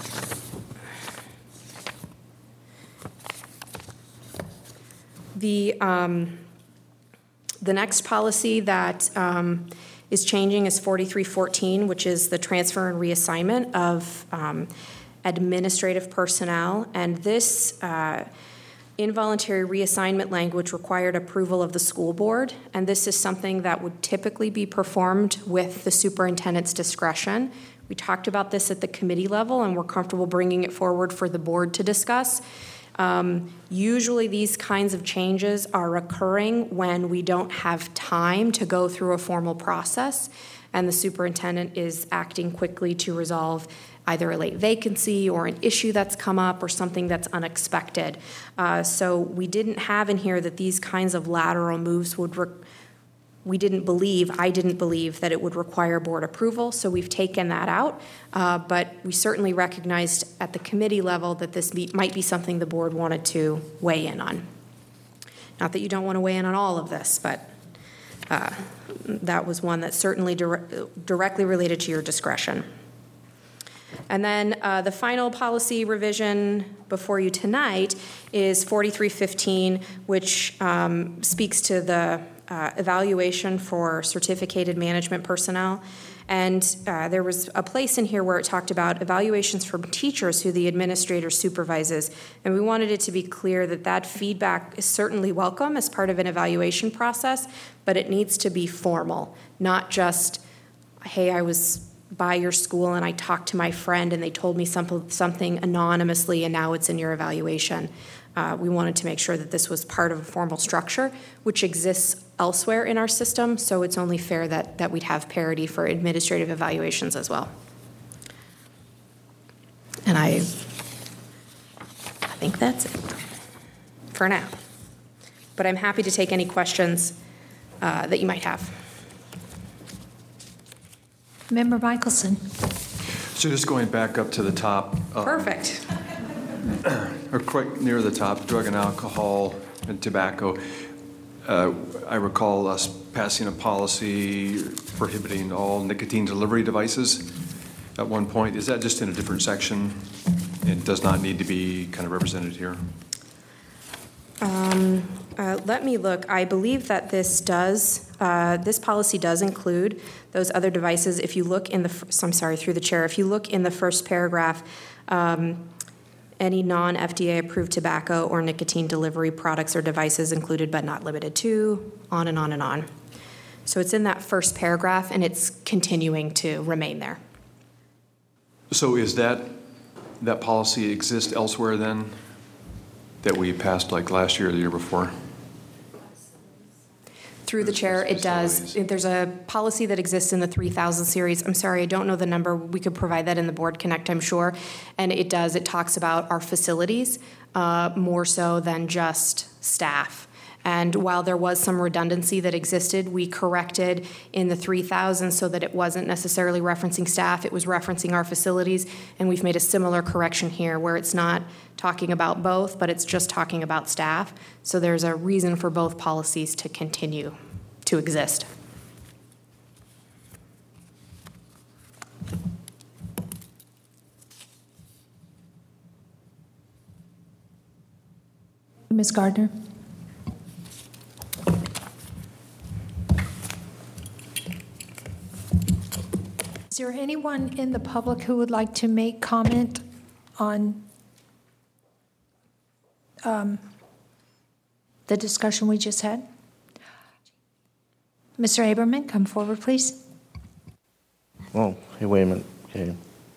the um, The next policy that um, is changing is forty-three fourteen, which is the transfer and reassignment of um, administrative personnel. And this uh, involuntary reassignment language required approval of the school board. And this is something that would typically be performed with the superintendent's discretion. We talked about this at the committee level, and we're comfortable bringing it forward for the board to discuss. Um, usually these kinds of changes are occurring when we don't have time to go through a formal process, and the superintendent is acting quickly to resolve either a late vacancy or an issue that's come up or something that's unexpected. Uh, so we didn't have in here that these kinds of lateral moves would re- we didn't believe, I didn't believe that it would require board approval, so we've taken that out. Uh, but we certainly recognized at the committee level that this be, might be something the board wanted to weigh in on. Not that you don't want to weigh in on all of this, but uh, that was one that's certainly dire- directly related to your discretion. And then uh, the final policy revision before you tonight is forty-three fifteen, which um, speaks to the Uh, evaluation for certificated management personnel. And uh, there was a place in here where it talked about evaluations from teachers who the administrator supervises. And we wanted it to be clear that that feedback is certainly welcome as part of an evaluation process, but it needs to be formal, not just, hey, I was by your school and I talked to my friend and they told me some, something anonymously and now it's in your evaluation. Uh, we wanted to make sure that this was part of a formal structure, which exists elsewhere in our system, so it's only fair that, that we'd have parity for administrative evaluations as well. And I, I think that's it for now. But I'm happy to take any questions uh, that you might have. Member Michelson. So just going back up to the top. Um, Perfect. Or quite near the top, drug and alcohol and tobacco. Uh, I recall us passing a policy prohibiting all nicotine delivery devices at one point. Is that just in a different section and does not need to be kind of represented here? Um, uh, let me look. I believe that this does, uh, this policy does include those other devices. If you look in the, f- I'm sorry, through the chair, if you look in the first paragraph, um, any non-F D A approved tobacco or nicotine delivery products or devices included but not limited to, on and on and on. So it's in that first paragraph, and it's continuing to remain there. So is that, that policy exist elsewhere then, that we passed like last year or the year before? Through the chair, it does. There's a policy that exists in the three thousand series. I'm sorry, I don't know the number. We could provide that in the Board Connect, I'm sure. And it does, it talks about our facilities uh, more so than just staff. And while there was some redundancy that existed, we corrected in the three thousand so that it wasn't necessarily referencing staff, it was referencing our facilities. And we've made a similar correction here where it's not talking about both, but it's just talking about staff. So there's a reason for both policies to continue to exist. Miz Gardner. Is there anyone in the public who would like to make comment on um, the discussion we just had? Mister Haberman, come forward, please. Oh, hey, wait a minute. Okay.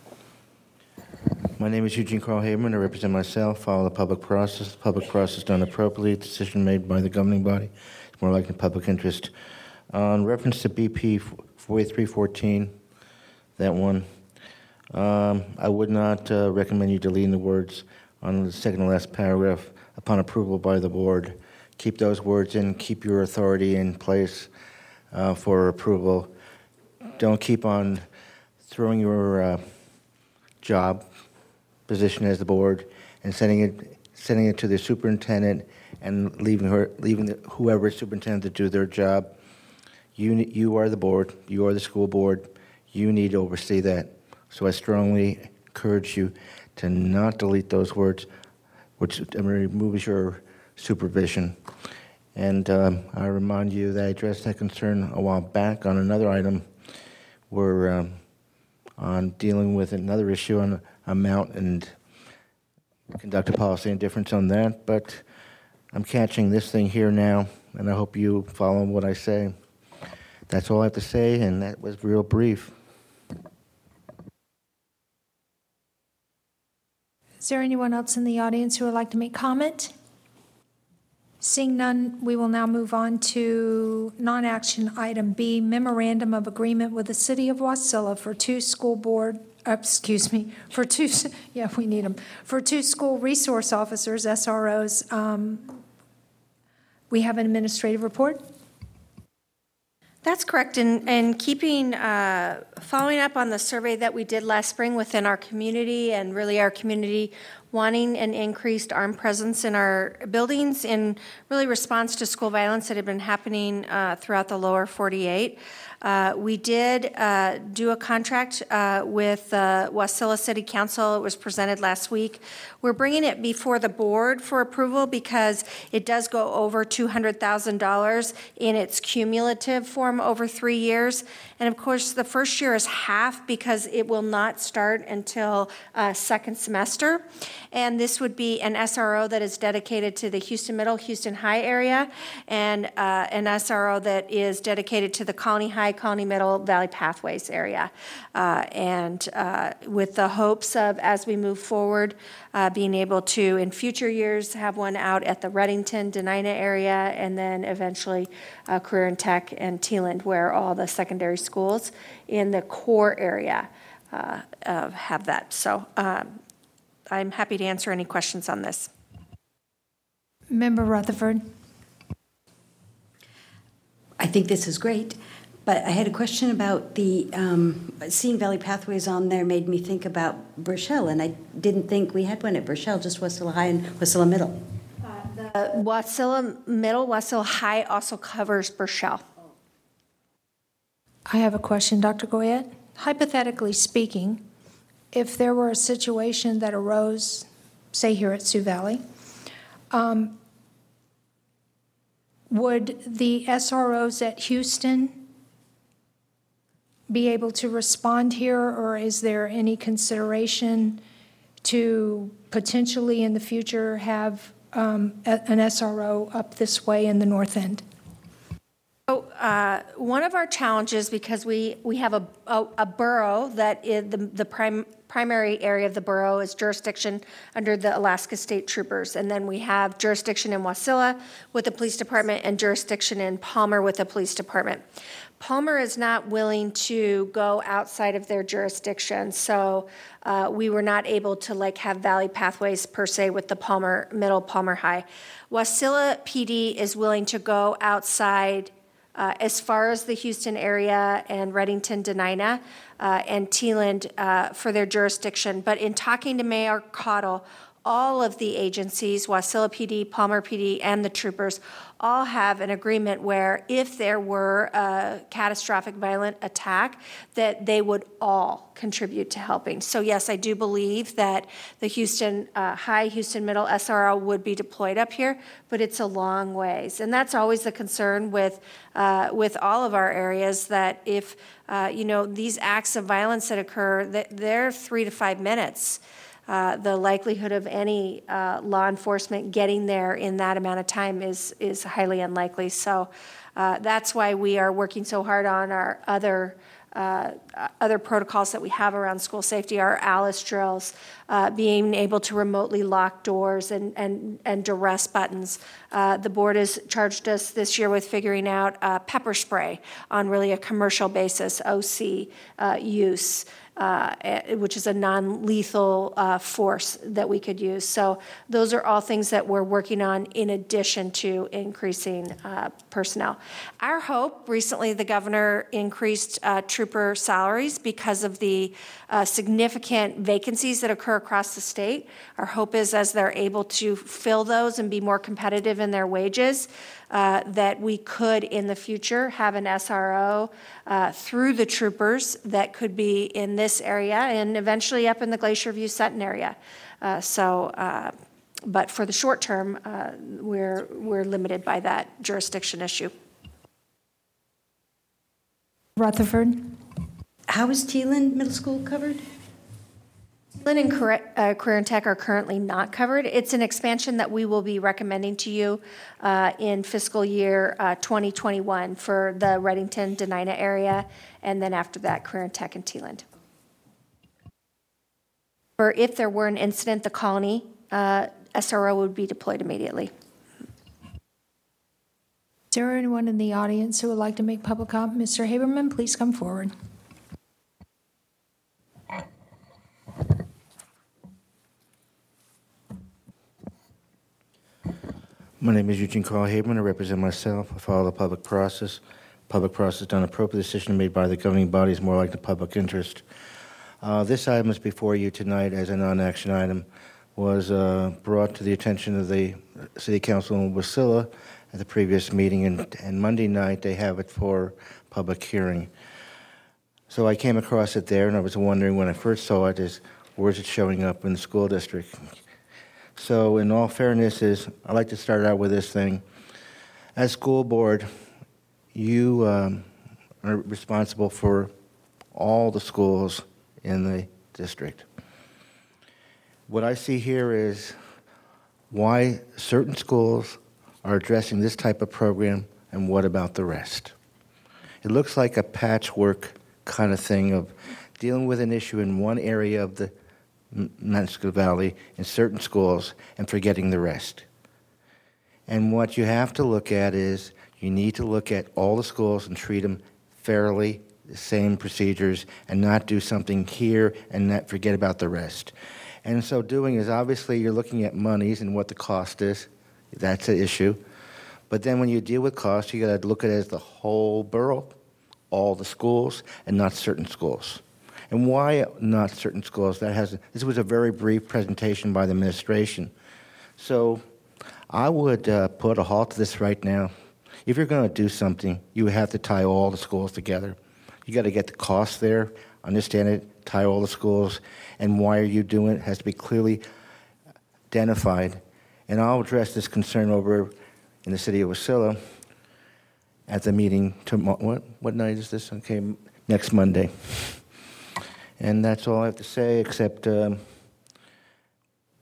My name is Eugene Carl Haberman. I represent myself, follow the public process. The public process done appropriately. Decision made by the governing body. It's more like in public interest. On reference to B P forty-three fourteen, that one, um, I would not uh, recommend you deleting the words on the second to last paragraph, upon approval by the board. Keep those words in, keep your authority in place uh, for approval. Don't keep on throwing your uh, job position as the board and sending it sending it to the superintendent and leaving her leaving the, whoever is superintendent to do their job. You you are the board. You are the school board. You need to oversee that. So I strongly encourage you to not delete those words, which removes your supervision. And um, I remind you that I addressed that concern a while back on another item. We're um, on dealing with another issue on amount and conduct a policy and difference on that. But I'm catching this thing here now, and I hope you follow what I say. That's all I have to say, and that was real brief. Is there anyone else in the audience who would like to make comment? Seeing none, we will now move on to non-action item B, memorandum of agreement with the City of Wasilla for two school board, uh, excuse me, for two, yeah, we need them, for two school resource officers, S R Os. Um, we have an administrative report. That's correct. And, and keeping, uh, following up on the survey that we did last spring within our community, and really our community wanting an increased armed presence in our buildings in really response to school violence that had been happening uh, throughout the lower forty-eight. Uh, we did uh, do a contract uh, with uh, Wasilla City Council. It was presented last week. We're bringing it before the board for approval because it does go over two hundred thousand dollars in its cumulative form over three years. And of course, the first year is half because it will not start until uh, second semester. And this would be an S R O that is dedicated to the Houston Middle, Houston High area, and uh, an S R O that is dedicated to the Colony High, Colony Middle, Valley Pathways area. Uh, and uh, with the hopes of, as we move forward, uh, being able to, in future years, have one out at the Reddington, Denina area, and then eventually uh, Career and Tech and Teeland, where all the secondary schools in the core area uh, uh, have that. So um, I'm happy to answer any questions on this. Member Rutherford. I think this is great, but I had a question about the, um, seeing Valley Pathways on there made me think about Burchell, and I didn't think we had one at Burchell, just Wasilla High and Wasilla Middle. Uh, Wasilla Middle, Wasilla High also covers Burchell. I have a question, Doctor Goyette. Hypothetically speaking, if there were a situation that arose, say here at Sioux Valley, um, would the S R Os at Houston be able to respond here, or is there any consideration to potentially in the future have um, a, an S R O up this way in the north end? So, uh, one of our challenges, because we, we have a, a, a borough that is the, the prime, primary area of the borough is jurisdiction under the Alaska State Troopers. And then we have jurisdiction in Wasilla with the police department and jurisdiction in Palmer with the police department. Palmer is not willing to go outside of their jurisdiction, so uh, we were not able to like have Valley Pathways per se with the Palmer Middle, Palmer High. Wasilla P D is willing to go outside Uh, as far as the Houston area and Reddington, Denina, uh, and Teeland uh, for their jurisdiction. But in talking to Mayor Cottle, all of the agencies, Wasilla P D, Palmer P D, and the troopers, all have an agreement where if there were a catastrophic violent attack, that they would all contribute to helping. So yes, I do believe that the Houston uh, High, Houston Middle S R O would be deployed up here, but it's a long ways. And that's always the concern with, uh, with all of our areas, that if, uh, you know, these acts of violence that occur, that they're three to five minutes. Uh, the likelihood of any uh, law enforcement getting there in that amount of time is is highly unlikely. So uh, that's why we are working so hard on our other uh, other protocols that we have around school safety, our ALICE drills, uh, being able to remotely lock doors and and, and duress buttons. Uh, the board has charged us this year with figuring out uh, pepper spray on really a commercial basis, O C uh, use. Uh, which is a non-lethal uh, force that we could use. So those are all things that we're working on in addition to increasing uh, personnel. Our hope, recently the governor increased uh, trooper salaries because of the uh, significant vacancies that occur across the state. Our hope is as they're able to fill those and be more competitive in their wages, Uh, that we could in the future have an S R O uh, through the troopers that could be in this area and eventually up in the Glacier View Sutton area. Uh, so, uh, but for the short term, uh, we're we're limited by that jurisdiction issue. Rutherford. How is Teeland Middle School covered? Teeland and Career, uh, Career and Tech are currently not covered. It's an expansion that we will be recommending to you uh, in fiscal year uh, twenty twenty-one for the Reddington, Denina area, and then after that, Career and Tech and Teeland. Or if there were an incident, the Colony uh, S R O would be deployed immediately. Is there anyone in the audience who would like to make public comment? Mister Haberman, please come forward. My name is Eugene Carl Haberman. I represent myself. I follow the public process. Public process done appropriate decision made by the governing body is more like the public interest. Uh, this item is before you tonight as a non-action item, was uh, brought to the attention of the City Council in Wasilla at the previous meeting, and, and Monday night they have it for public hearing. So I came across it there, and I was wondering when I first saw it is, where's it showing up in the school district? So in all fairness is, I'd like to start out with this thing. As school board, you um, are responsible for all the schools in the district. What I see here is why certain schools are addressing this type of program and what about the rest. It looks like a patchwork kind of thing of dealing with an issue in one area of the Manasquito Valley in certain schools and forgetting the rest. And what you have to look at is you need to look at all the schools and treat them fairly, the same procedures, and not do something here and not forget about the rest. And so doing is obviously you're looking at monies and what the cost is. That's an issue. But then when you deal with cost, you got to look at it as the whole borough, all the schools, and not certain schools. And why not certain schools? That has this was a very brief presentation by the administration. So I would uh, put a halt to this right now. If you're going to do something, you have to tie all the schools together. You got to get the cost there, understand it, tie all the schools, and why are you doing it has to be clearly identified. And I'll address this concern over in the city of Wasilla at the meeting tomorrow. What what night is this? Okay, next Monday. And that's all I have to say, except um,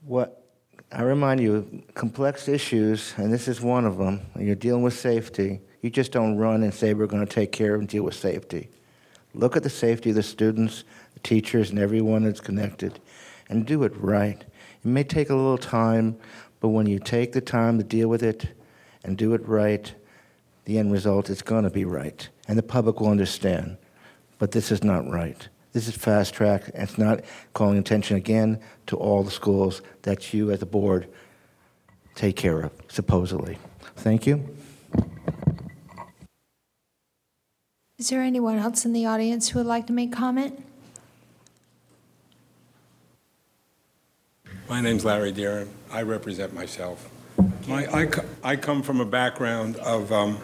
What I remind you, complex issues, and this is one of them. When you're dealing with safety, you just don't run and say we're going to take care of and deal with safety. Look at the safety of the students, the teachers, and everyone that's connected, and do it right. It may take a little time, but when you take the time to deal with it and do it right, the end result is going to be right, and the public will understand. But this is not right. This is fast track, and it's not calling attention again to all the schools that you as a board take care of, supposedly. Thank you. Is there anyone else in the audience who would like to make comment? My name's Larry Deeren. I represent myself. My, I, I come from a background of um,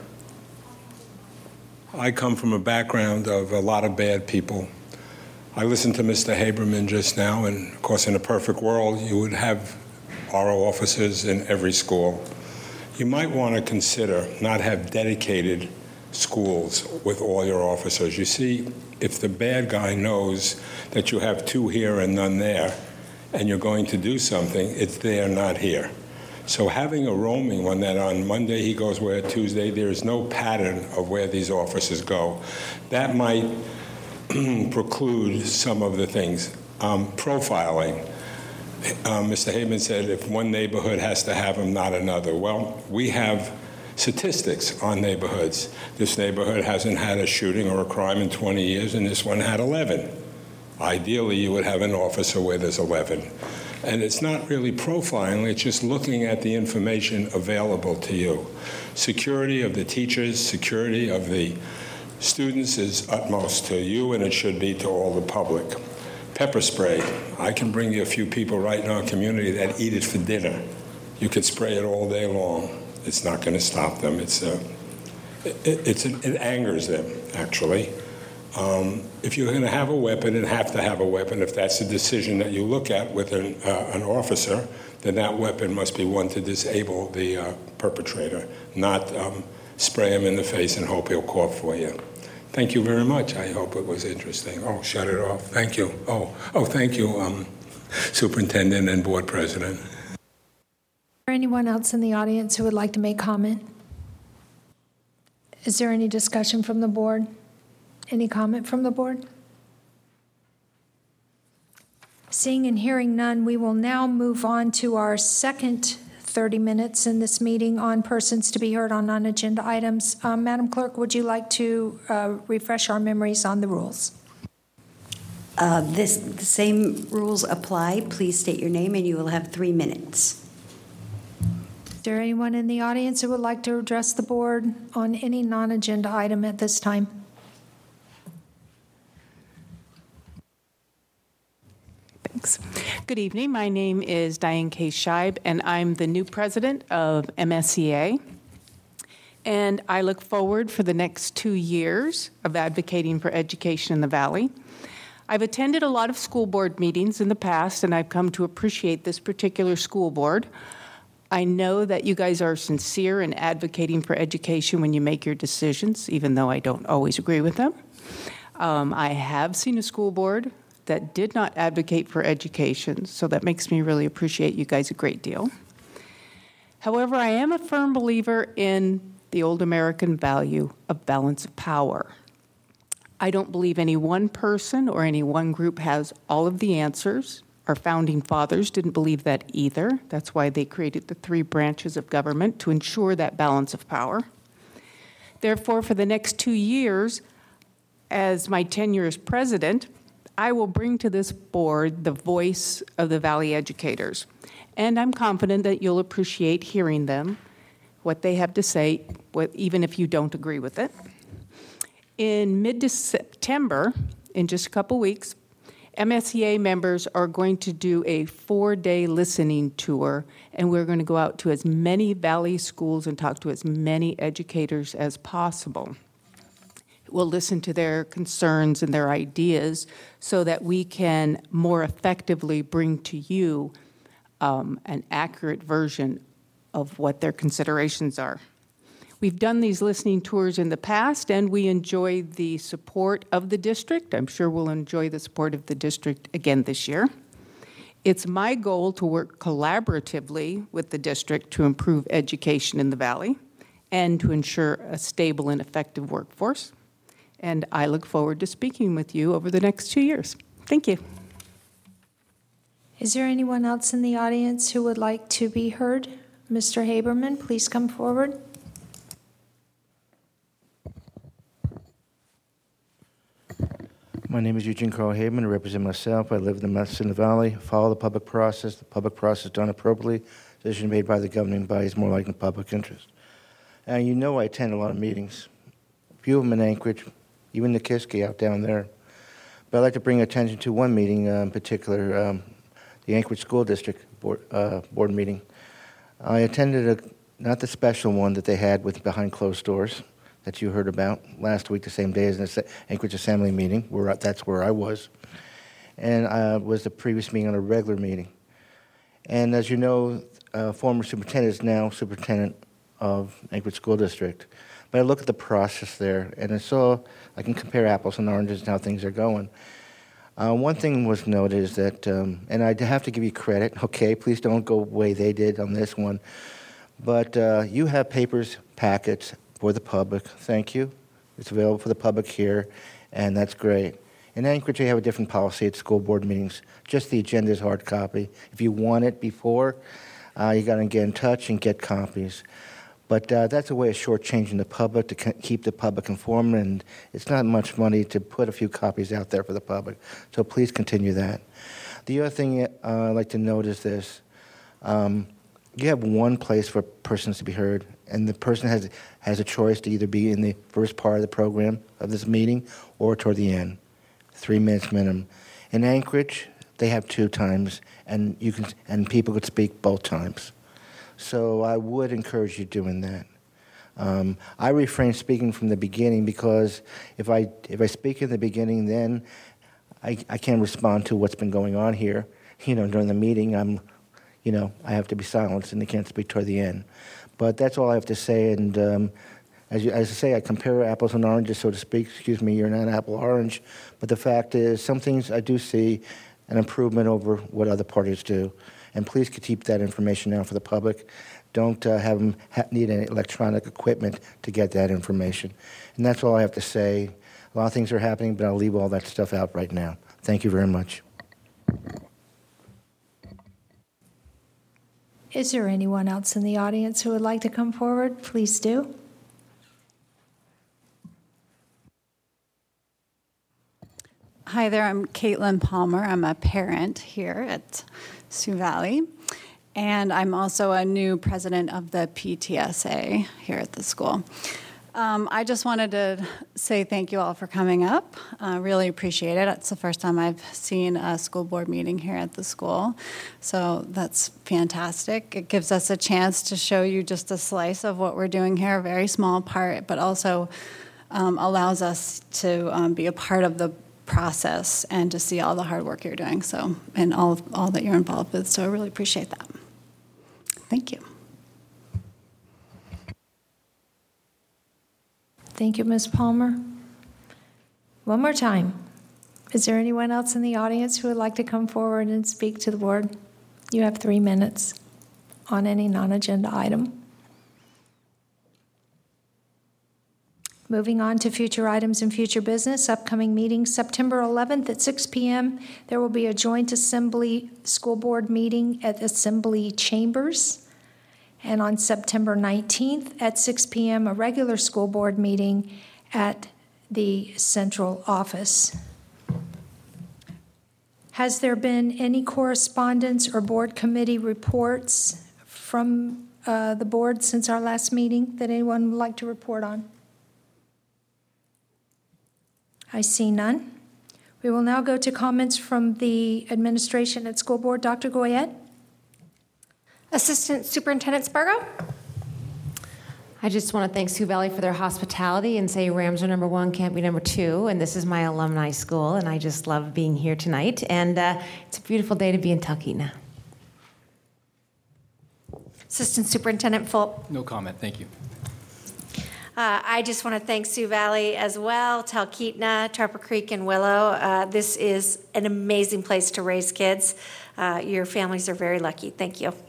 I come from a background of a lot of bad people. I listened to Mister Haberman just now, and of course, in a perfect world, you would have R O officers in every school. You might want to consider not have dedicated schools with all your officers. You see, if the bad guy knows that you have two here and none there, and you're going to do something, it's there, not here. So having a roaming one that on Monday he goes where, Tuesday, there is no pattern of where these officers go. That might preclude some of the things. Um, profiling. Um, Mister Haberman said if one neighborhood has to have them, not another. Well, we have statistics on neighborhoods. This neighborhood hasn't had a shooting or a crime in twenty years, and this one had eleven. Ideally, you would have an officer where there's eleven. And it's not really profiling, it's just looking at the information available to you. Security of the teachers, security of the students is utmost to you, and it should be to all the public. Pepper spray. I can bring you a few people right in our community that eat it for dinner. You could spray it all day long. It's not going to stop them. It's, uh, it, it's, it angers them, actually. Um, if you're going to have a weapon and have to have a weapon, if that's a decision that you look at with an, uh, an officer, then that weapon must be one to disable the uh, perpetrator, not um, spray him in the face and hope he'll cough for you. Thank you very much. I hope it was interesting. Oh, shut it off. Thank you. Oh, oh, thank you, um, Superintendent and Board President. Is there anyone else in the audience who would like to make comment? Is there any discussion from the board? Any comment from the board? Seeing and hearing none, we will now move on to our second thirty minutes in this meeting on persons to be heard on non-agenda items. Um, Madam Clerk, would you like to uh, refresh our memories on the rules? Uh, this, the same rules apply. Please state your name and you will have three minutes. Is there anyone in the audience who would like to address the board on any non-agenda item at this time? Thanks. Good evening. My name is Diane K. Scheib, and I'm the new president of M S C A. And I look forward for the next two years of advocating for education in the Valley. I've attended a lot of school board meetings in the past, and I've come to appreciate this particular school board. I know that you guys are sincere in advocating for education when you make your decisions, even though I don't always agree with them. Um, I have seen a school board that did not advocate for education, so that makes me really appreciate you guys a great deal. However, I am a firm believer in the old American value of balance of power. I don't believe any one person or any one group has all of the answers. Our founding fathers didn't believe that either. That's why they created the three branches of government to ensure that balance of power. Therefore, for the next two years, as my tenure as president, I will bring to this board the voice of the Valley educators. And I'm confident that you'll appreciate hearing them, what they have to say, what, even if you don't agree with it. In mid-September, in just a couple weeks, M S C A members are going to do a four-day listening tour, and we're going to go out to as many Valley schools and talk to as many educators as possible. We'll listen to their concerns and their ideas so that we can more effectively bring to you um, an accurate version of what their considerations are. We've done these listening tours in the past, and we enjoy the support of the district. I'm sure we'll enjoy the support of the district again this year. It's my goal to work collaboratively with the district to improve education in the Valley and to ensure a stable and effective workforce. And I look forward to speaking with you over the next two years. Thank you. Is there anyone else in the audience who would like to be heard? Mister Haberman, please come forward. My name is Eugene Carl Haberman. I represent myself. I live in the Madison Valley. Follow the public process. The public process done appropriately. Decision made by the governing body is more like the public interest. And you know I attend a lot of meetings. A few of them in Anchorage, even the Kiski out down there. But I'd like to bring attention to one meeting uh, in particular, um, the Anchorage School District Board, uh, board meeting. I attended a, not the special one that they had with behind closed doors that you heard about last week, the same day as the Anchorage Assembly meeting, where that's where I was. And uh, was the previous meeting on a regular meeting. And as you know, uh, former superintendent is now superintendent of Anchorage School District. But I look at the process there, and I saw, I can compare apples and oranges and how things are going. Uh, one thing was noted is that, um, and I have to give you credit, okay, please don't go the way they did on this one, but uh, you have papers, packets for the public. Thank you. It's available for the public here, and that's great. In Anchorage, they have a different policy at school board meetings. Just the agenda is hard copy. If you want it before, uh, you got to get in touch and get copies. But uh, that's a way of shortchanging the public to keep the public informed, and it's not much money to put a few copies out there for the public. So please continue that. The other thing uh, I'd like to note is this. Um, you have one place for persons to be heard, and the person has, has a choice to either be in the first part of the program of this meeting or toward the end. Three minutes minimum. In Anchorage, they have two times, and you can and people could speak both times. So I would encourage you doing that. Um, I refrain speaking from the beginning because if I if I speak in the beginning, then I, I can't respond to what's been going on here. You know, during the meeting, I'm, you know, I have to be silenced and I can't speak toward the end. But that's all I have to say. And um, as, you, as I say, I compare apples and oranges, so to speak. Excuse me, you're not an apple orange. But the fact is, some things I do see an improvement over what other parties do. And please keep that information out for the public. Don't uh, have them ha- need any electronic equipment to get that information. And that's all I have to say. A lot of things are happening, but I'll leave all that stuff out right now. Thank you very much. Is there anyone else in the audience who would like to come forward? Please do. Hi there, I'm Caitlin Palmer. I'm a parent here at Sioux Valley, and I'm also a new president of the P T S A here at the school. Um, I just wanted to say thank you all for coming up. I uh, really appreciate it. It's the first time I've seen a school board meeting here at the school, so that's fantastic. It gives us a chance to show you just a slice of what we're doing here, a very small part, but also um, allows us to um, be a part of the process and to see all the hard work you're doing, so and all all that you're involved with. So I really appreciate that. Thank you. Thank you, Miz Palmer. One more time. Is there anyone else in the audience who would like to come forward and speak to the board? You have three minutes on any non-agenda item. Moving on to future items and future business, upcoming meetings, September eleventh at six p.m., there will be a joint assembly school board meeting at Assembly Chambers. And on September nineteenth at six p.m., a regular school board meeting at the central office. Has there been any correspondence or board committee reports from uh, the board since our last meeting that anyone would like to report on? I see none. We will now go to comments from the administration at school board. Doctor Goyette. Assistant Superintendent Spargo. I just want to thank Sioux Valley for their hospitality and say Rams are number one, can't be number two. And this is my alumni school, and I just love being here tonight. And uh, it's a beautiful day to be in Talkeetna. Assistant Superintendent Fulp. No comment, thank you. Uh, I just want to thank Sioux Valley as well, Talkeetna, Tarpon Creek, and Willow. Uh, this is an amazing place to raise kids. Uh, your families are very lucky. Thank you.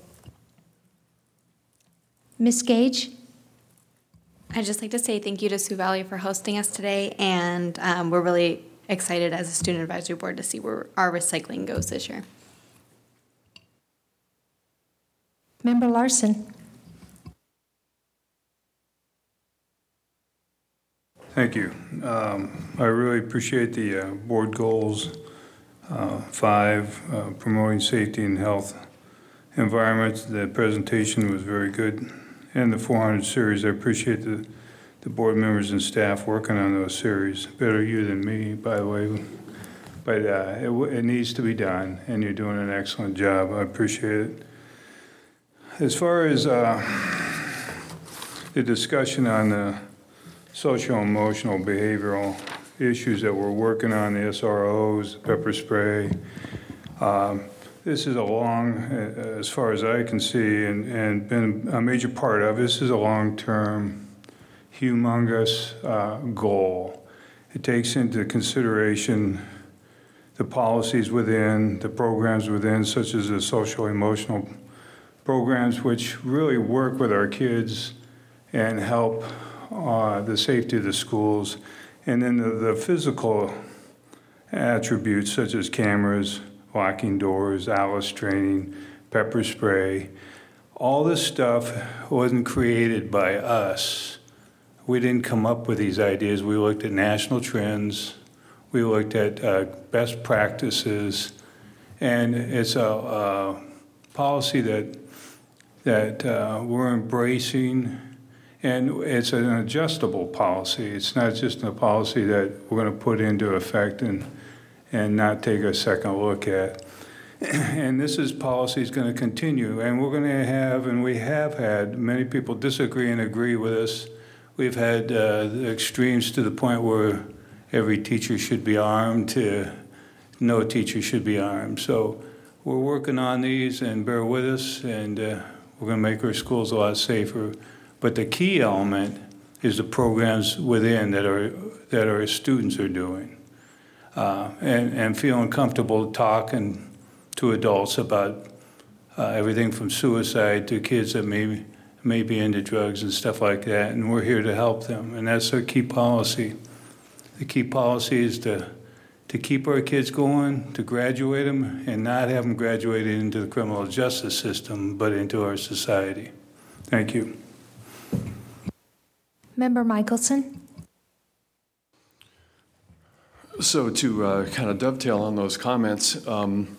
Miz Gage? I'd just like to say thank you to Sioux Valley for hosting us today, and um, we're really excited as a student advisory board to see where our recycling goes this year. Member Larson? Thank you. Um, I really appreciate the uh, board goals. Uh, five, uh, promoting safety and health environments. The presentation was very good. And the four hundred series, I appreciate the, the board members and staff working on those series. Better you than me, by the way. But uh, it, it needs to be done, and you're doing an excellent job. I appreciate it. As far as uh, the discussion on the social, emotional, behavioral issues that we're working on, the S R Os, pepper spray, um, this is a long, as far as I can see, and, and been a major part of, this is a long-term, humongous uh, goal. It takes into consideration the policies within, the programs within, such as the social, emotional programs, which really work with our kids and help uh, the safety of the schools. And then the, the physical attributes, such as cameras, locking doors, Alice training, pepper spray. All this stuff wasn't created by us. We didn't come up with these ideas. We looked at national trends. We looked at uh, best practices. And it's a, a policy that, that uh, we're embracing. And it's an adjustable policy. It's not just a policy that we're going to put into effect and and not take a second look at. And this is policy is going to continue, and we're going to have, and we have had, many people disagree and agree with us. We've had uh, the extremes to the point where every teacher should be armed to no teacher should be armed. So we're working on these, and bear with us, and uh, we're going to make our schools a lot safer. But the key element is the programs within that our, that our students are doing. Uh, and, and feeling comfortable talking to adults about uh, everything from suicide to kids that may, may be into drugs and stuff like that, and we're here to help them, and that's our key policy. The key policy is to, to keep our kids going, to graduate them, and not have them graduated into the criminal justice system, but into our society. Thank you. Member Michelson? So to uh, kind of dovetail on those comments, um,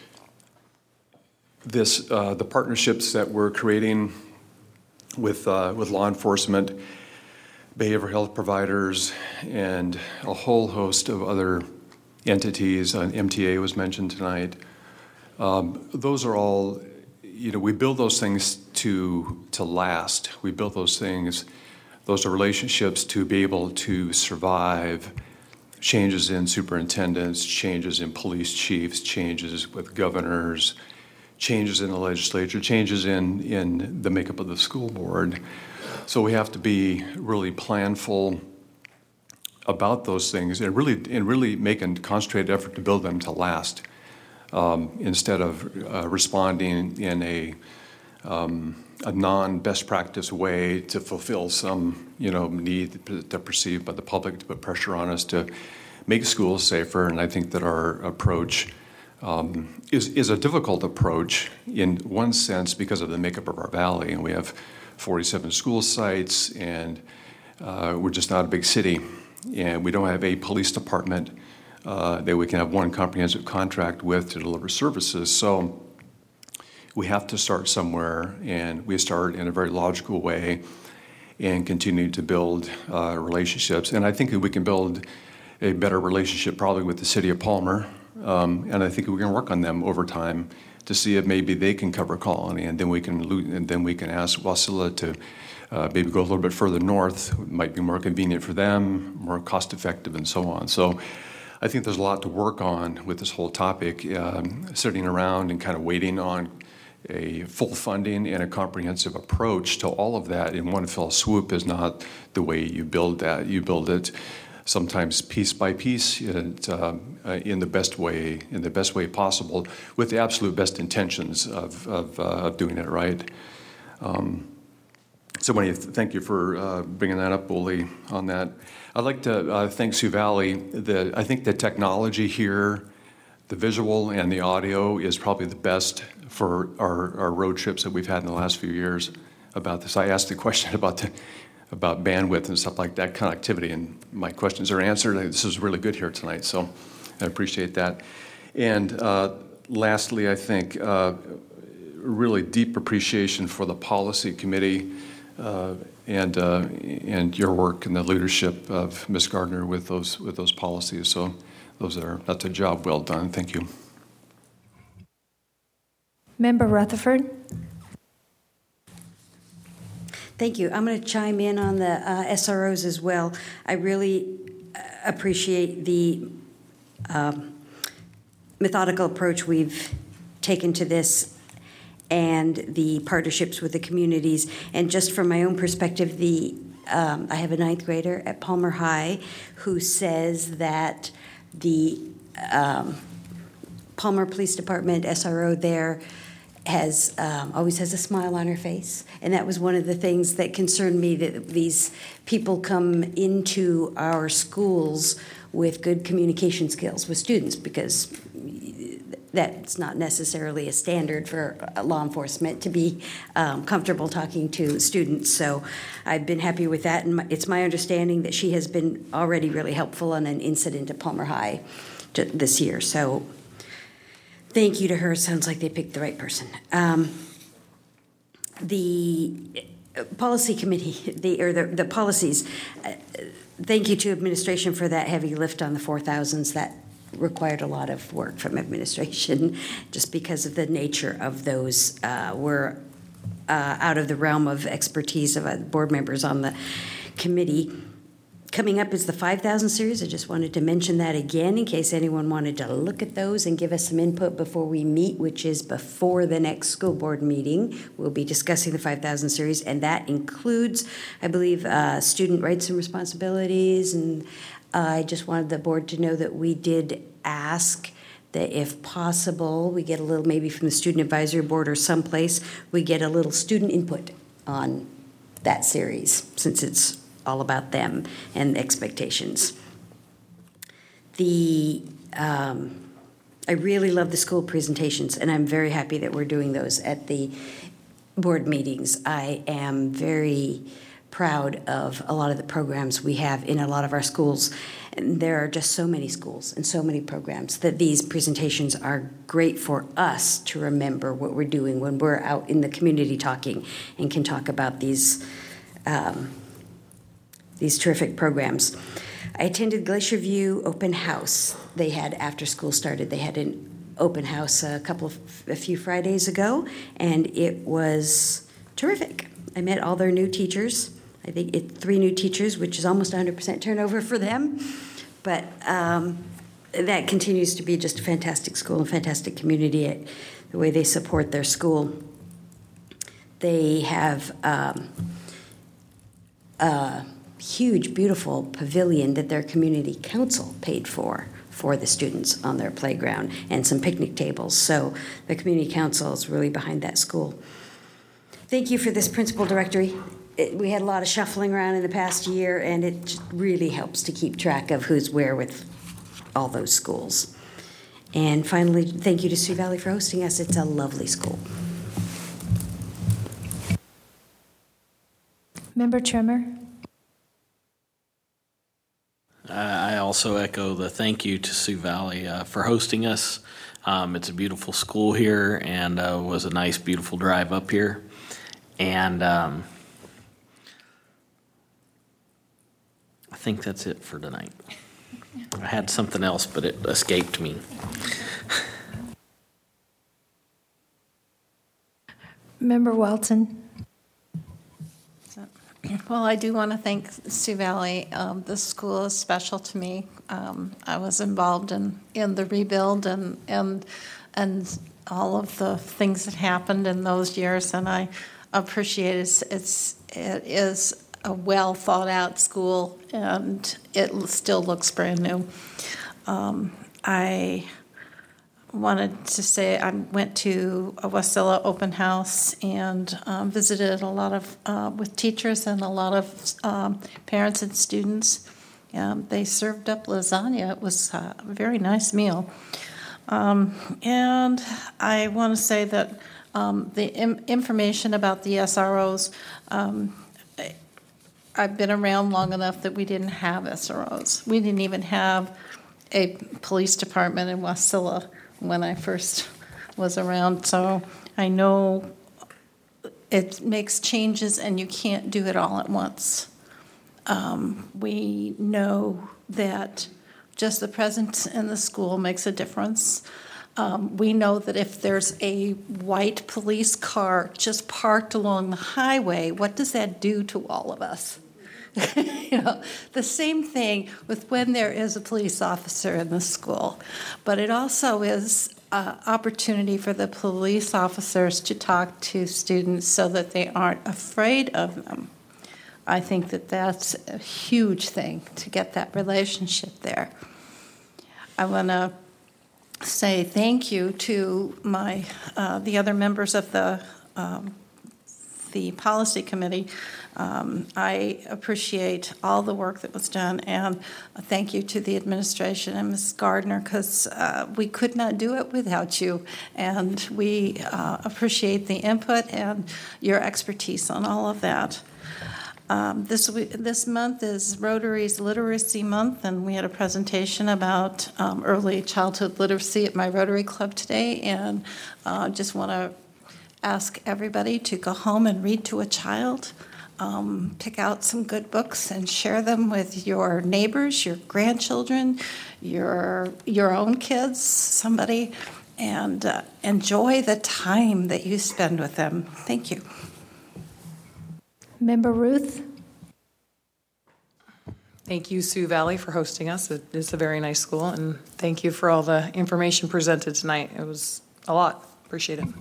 this uh, the partnerships that we're creating with uh, with law enforcement, behavioral health providers, and a whole host of other entities. Uh, M T A was mentioned tonight. Um, those are all, you know, we build those things to to last. We build those things, those are relationships to be able to survive changes in superintendents, changes in police chiefs, changes with governors, changes in the legislature, changes in, in the makeup of the school board. So we have to be really planful about those things and really and really make a concentrated effort to build them to last, um, instead of uh, responding in a um, a non-best practice way to fulfill some, you know, need to perceive by the public to put pressure on us to make schools safer. And I think that our approach um, is is a difficult approach in one sense because of the makeup of our valley, and we have forty-seven school sites, and uh, we're just not a big city, and we don't have a police department uh, that we can have one comprehensive contract with to deliver services. So we have to start somewhere, and we start in a very logical way and continue to build uh, relationships. And I think that we can build a better relationship probably with the city of Palmer, um, and I think we can work on them over time to see if maybe they can cover Colony, and then we can and then we can ask Wasilla to uh, maybe go a little bit further north. It might be more convenient for them, more cost effective, and so on. So I think there's a lot to work on with this whole topic. Um, sitting around and kind of waiting on a full funding and a comprehensive approach to all of that in one fell swoop is not the way you build that. You build it sometimes piece by piece, and, um, uh, in the best way, in the best way possible, with the absolute best intentions of of, uh, of doing it right. Um, so, I want to thank you for uh, bringing that up, Uli, on that. I'd like to uh, thank Sioux Valley. The I think the technology here, the visual and the audio, is probably the best for our, our road trips that we've had in the last few years about this. I asked the question about the about bandwidth and stuff like that, connectivity, and my questions are answered. This is really good here tonight, so I appreciate that. And uh, lastly, I think uh, really deep appreciation for the policy committee uh, and uh, and your work and the leadership of Miz Gardner with those with those policies. So those are that's a job well done. Thank you. Member Rutherford. Thank you. I'm going to chime in on the uh, S R Os as well. I really uh, appreciate the um, methodical approach we've taken to this and the partnerships with the communities. And just from my own perspective, the um, I have a ninth grader at Palmer High who says that the um, Palmer Police Department S R O there has um, always has a smile on her face, and that was one of the things that concerned me, that these people come into our schools with good communication skills with students, because that's not necessarily a standard for law enforcement to be um, comfortable talking to students. So I've been happy with that, and my, it's my understanding that she has been already really helpful on an incident at Palmer High this year. So thank you to her. Sounds like they picked the right person. Um, the policy committee, the or the, the policies. Uh, thank you to administration for that heavy lift on the four thousands. That required a lot of work from administration, just because of the nature of those. Uh, were uh, out of the realm of expertise of uh, board members on the committee. Coming up is the five thousand series. I just wanted to mention that again in case anyone wanted to look at those and give us some input before we meet, which is before the next school board meeting. We'll be discussing the five thousand series, and that includes, I believe, uh, student rights and responsibilities. And uh, I just wanted the board to know that we did ask that if possible, we get a little, maybe from the Student Advisory Board or someplace, we get a little student input on that series, since it's all about them and expectations. The um, I really love the school presentations, and I'm very happy that we're doing those at the board meetings. I am very proud of a lot of the programs we have in a lot of our schools. And there are just so many schools and so many programs that these presentations are great for us to remember what we're doing when we're out in the community talking and can talk about these um, these terrific programs. I attended Glacier View Open House. They had, after school started, they had an open house a couple of, a few Fridays ago, and it was terrific. I met all their new teachers. I think it, three new teachers, which is almost one hundred percent turnover for them. But um, that continues to be just a fantastic school and fantastic community at the way they support their school. They have um, uh, huge, beautiful pavilion that their community council paid for for the students on their playground, and some picnic tables. So the community council is really behind that school. Thank you for this principal directory. It, we had a lot of shuffling around in the past year, and it just really helps to keep track of who's where with all those schools. And finally, thank you to Sioux Valley for hosting us. It's a lovely school. Member Trimmer. Uh, I also echo the thank you to Sioux Valley uh, for hosting us. Um, it's a beautiful school here, and uh, was a nice, beautiful drive up here. And um, I think that's it for tonight. I had something else, but it escaped me. Member Welton. Well, I do want to thank Sioux Valley. Um, this school is special to me. Um, I was involved in, in the rebuild, and, and and all of the things that happened in those years, and I appreciate it. It's, it is a well thought out school, and it still looks brand new. Um, I wanted to say I went to a Wasilla open house and um, visited a lot of, uh, with teachers and a lot of um, parents and students. Um, they served up lasagna. It was a very nice meal. Um, and I want to say that um, the im- information about the S R Os, um, I've been around long enough that we didn't have S R Os. We didn't even have a police department in Wasilla when I first was around. So I know it makes changes and you can't do it all at once. Um, we know that just the presence in the school makes a difference. Um, we know that if there's a white police car just parked along the highway, what does that do to all of us? You know, the same thing with when there is a police officer in the school. But it also is an opportunity for the police officers to talk to students so that they aren't afraid of them. I think that that's a huge thing to get that relationship there. I want to say thank you to my uh, the other members of the um, the policy committee. Um, I appreciate all the work that was done, and thank you to the administration and Miz Gardner, because uh, we could not do it without you, and we uh, appreciate the input and your expertise on all of that. Um, this week, this month is Rotary's Literacy Month, and we had a presentation about um, early childhood literacy at my Rotary Club today, and uh, just want to ask everybody to go home and read to a child. Um, pick out some good books and share them with your neighbors, your grandchildren, your your own kids, somebody, and uh, enjoy the time that you spend with them. Thank you. Member Ruth? Thank you, Sioux Valley, for hosting us. It is a very nice school, and thank you for all the information presented tonight. It was a lot. Appreciate it.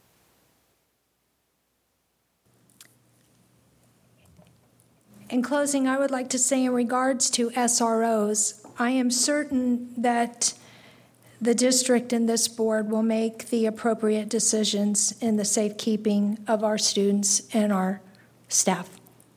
In closing, I would like to say in regards to S R Os, I am certain that the district and this board will make the appropriate decisions in the safekeeping of our students and our staff.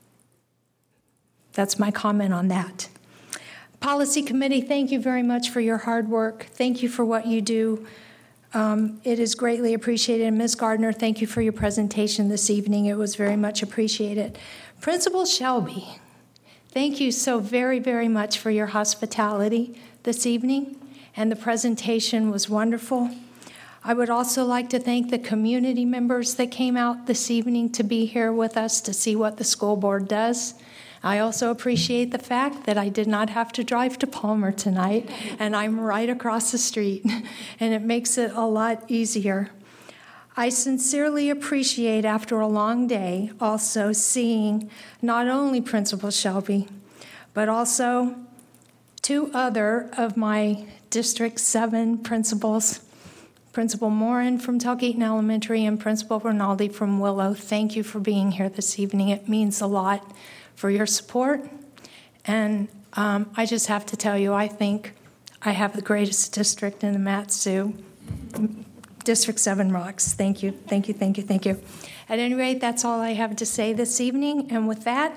That's my comment on that. Policy Committee, thank you very much for your hard work. Thank you for what you do. Um, it is greatly appreciated. And Miz Gardner, thank you for your presentation this evening. It was very much appreciated. Principal Shelby, thank you so very, very much for your hospitality this evening, and the presentation was wonderful. I would also like to thank the community members that came out this evening to be here with us to see what the school board does. I also appreciate the fact that I did not have to drive to Palmer tonight, and I'm right across the street, and it makes it a lot easier. I sincerely appreciate, after a long day, also seeing not only Principal Shelby, but also two other of my District seven principals, Principal Morin from Talkeetna Elementary and Principal Rinaldi from Willow. Thank you for being here this evening. It means a lot for your support. And um, I just have to tell you, I think I have the greatest district in the Mat-Su. District seven rocks. Thank you, thank you, thank you, thank you. At any rate, that's all I have to say this evening. And with that,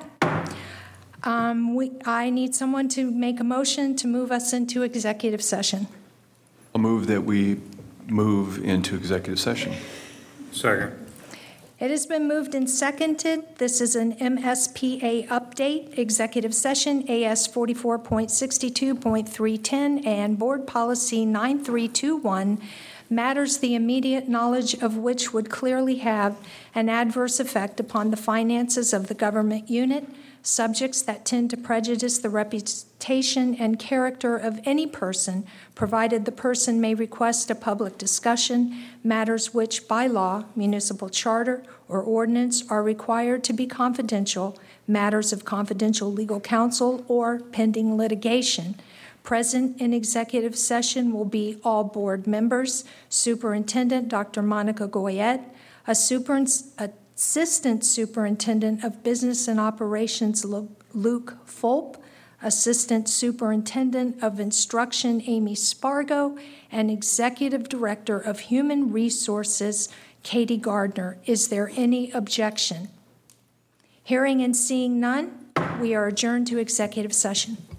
um, we, I need someone to make a motion to move us into executive session. I'll move that we move into executive session. Second. It has been moved and seconded. This is an M S P A update, executive session, A S forty-four point sixty-two point three ten, and Board Policy nine three two one, matters the immediate knowledge of which would clearly have an adverse effect upon the finances of the government unit, subjects that tend to prejudice the reputation and character of any person, provided the person may request a public discussion, matters which by law, municipal charter, or ordinance are required to be confidential, matters of confidential legal counsel, or pending litigation. Present in executive session will be all board members, Superintendent Doctor Monica Goyette, a super, Assistant Superintendent of Business and Operations Luke Fulp, Assistant Superintendent of Instruction Amy Spargo, and Executive Director of Human Resources Katie Gardner. Is there any objection? Hearing and seeing none, we are adjourned to executive session.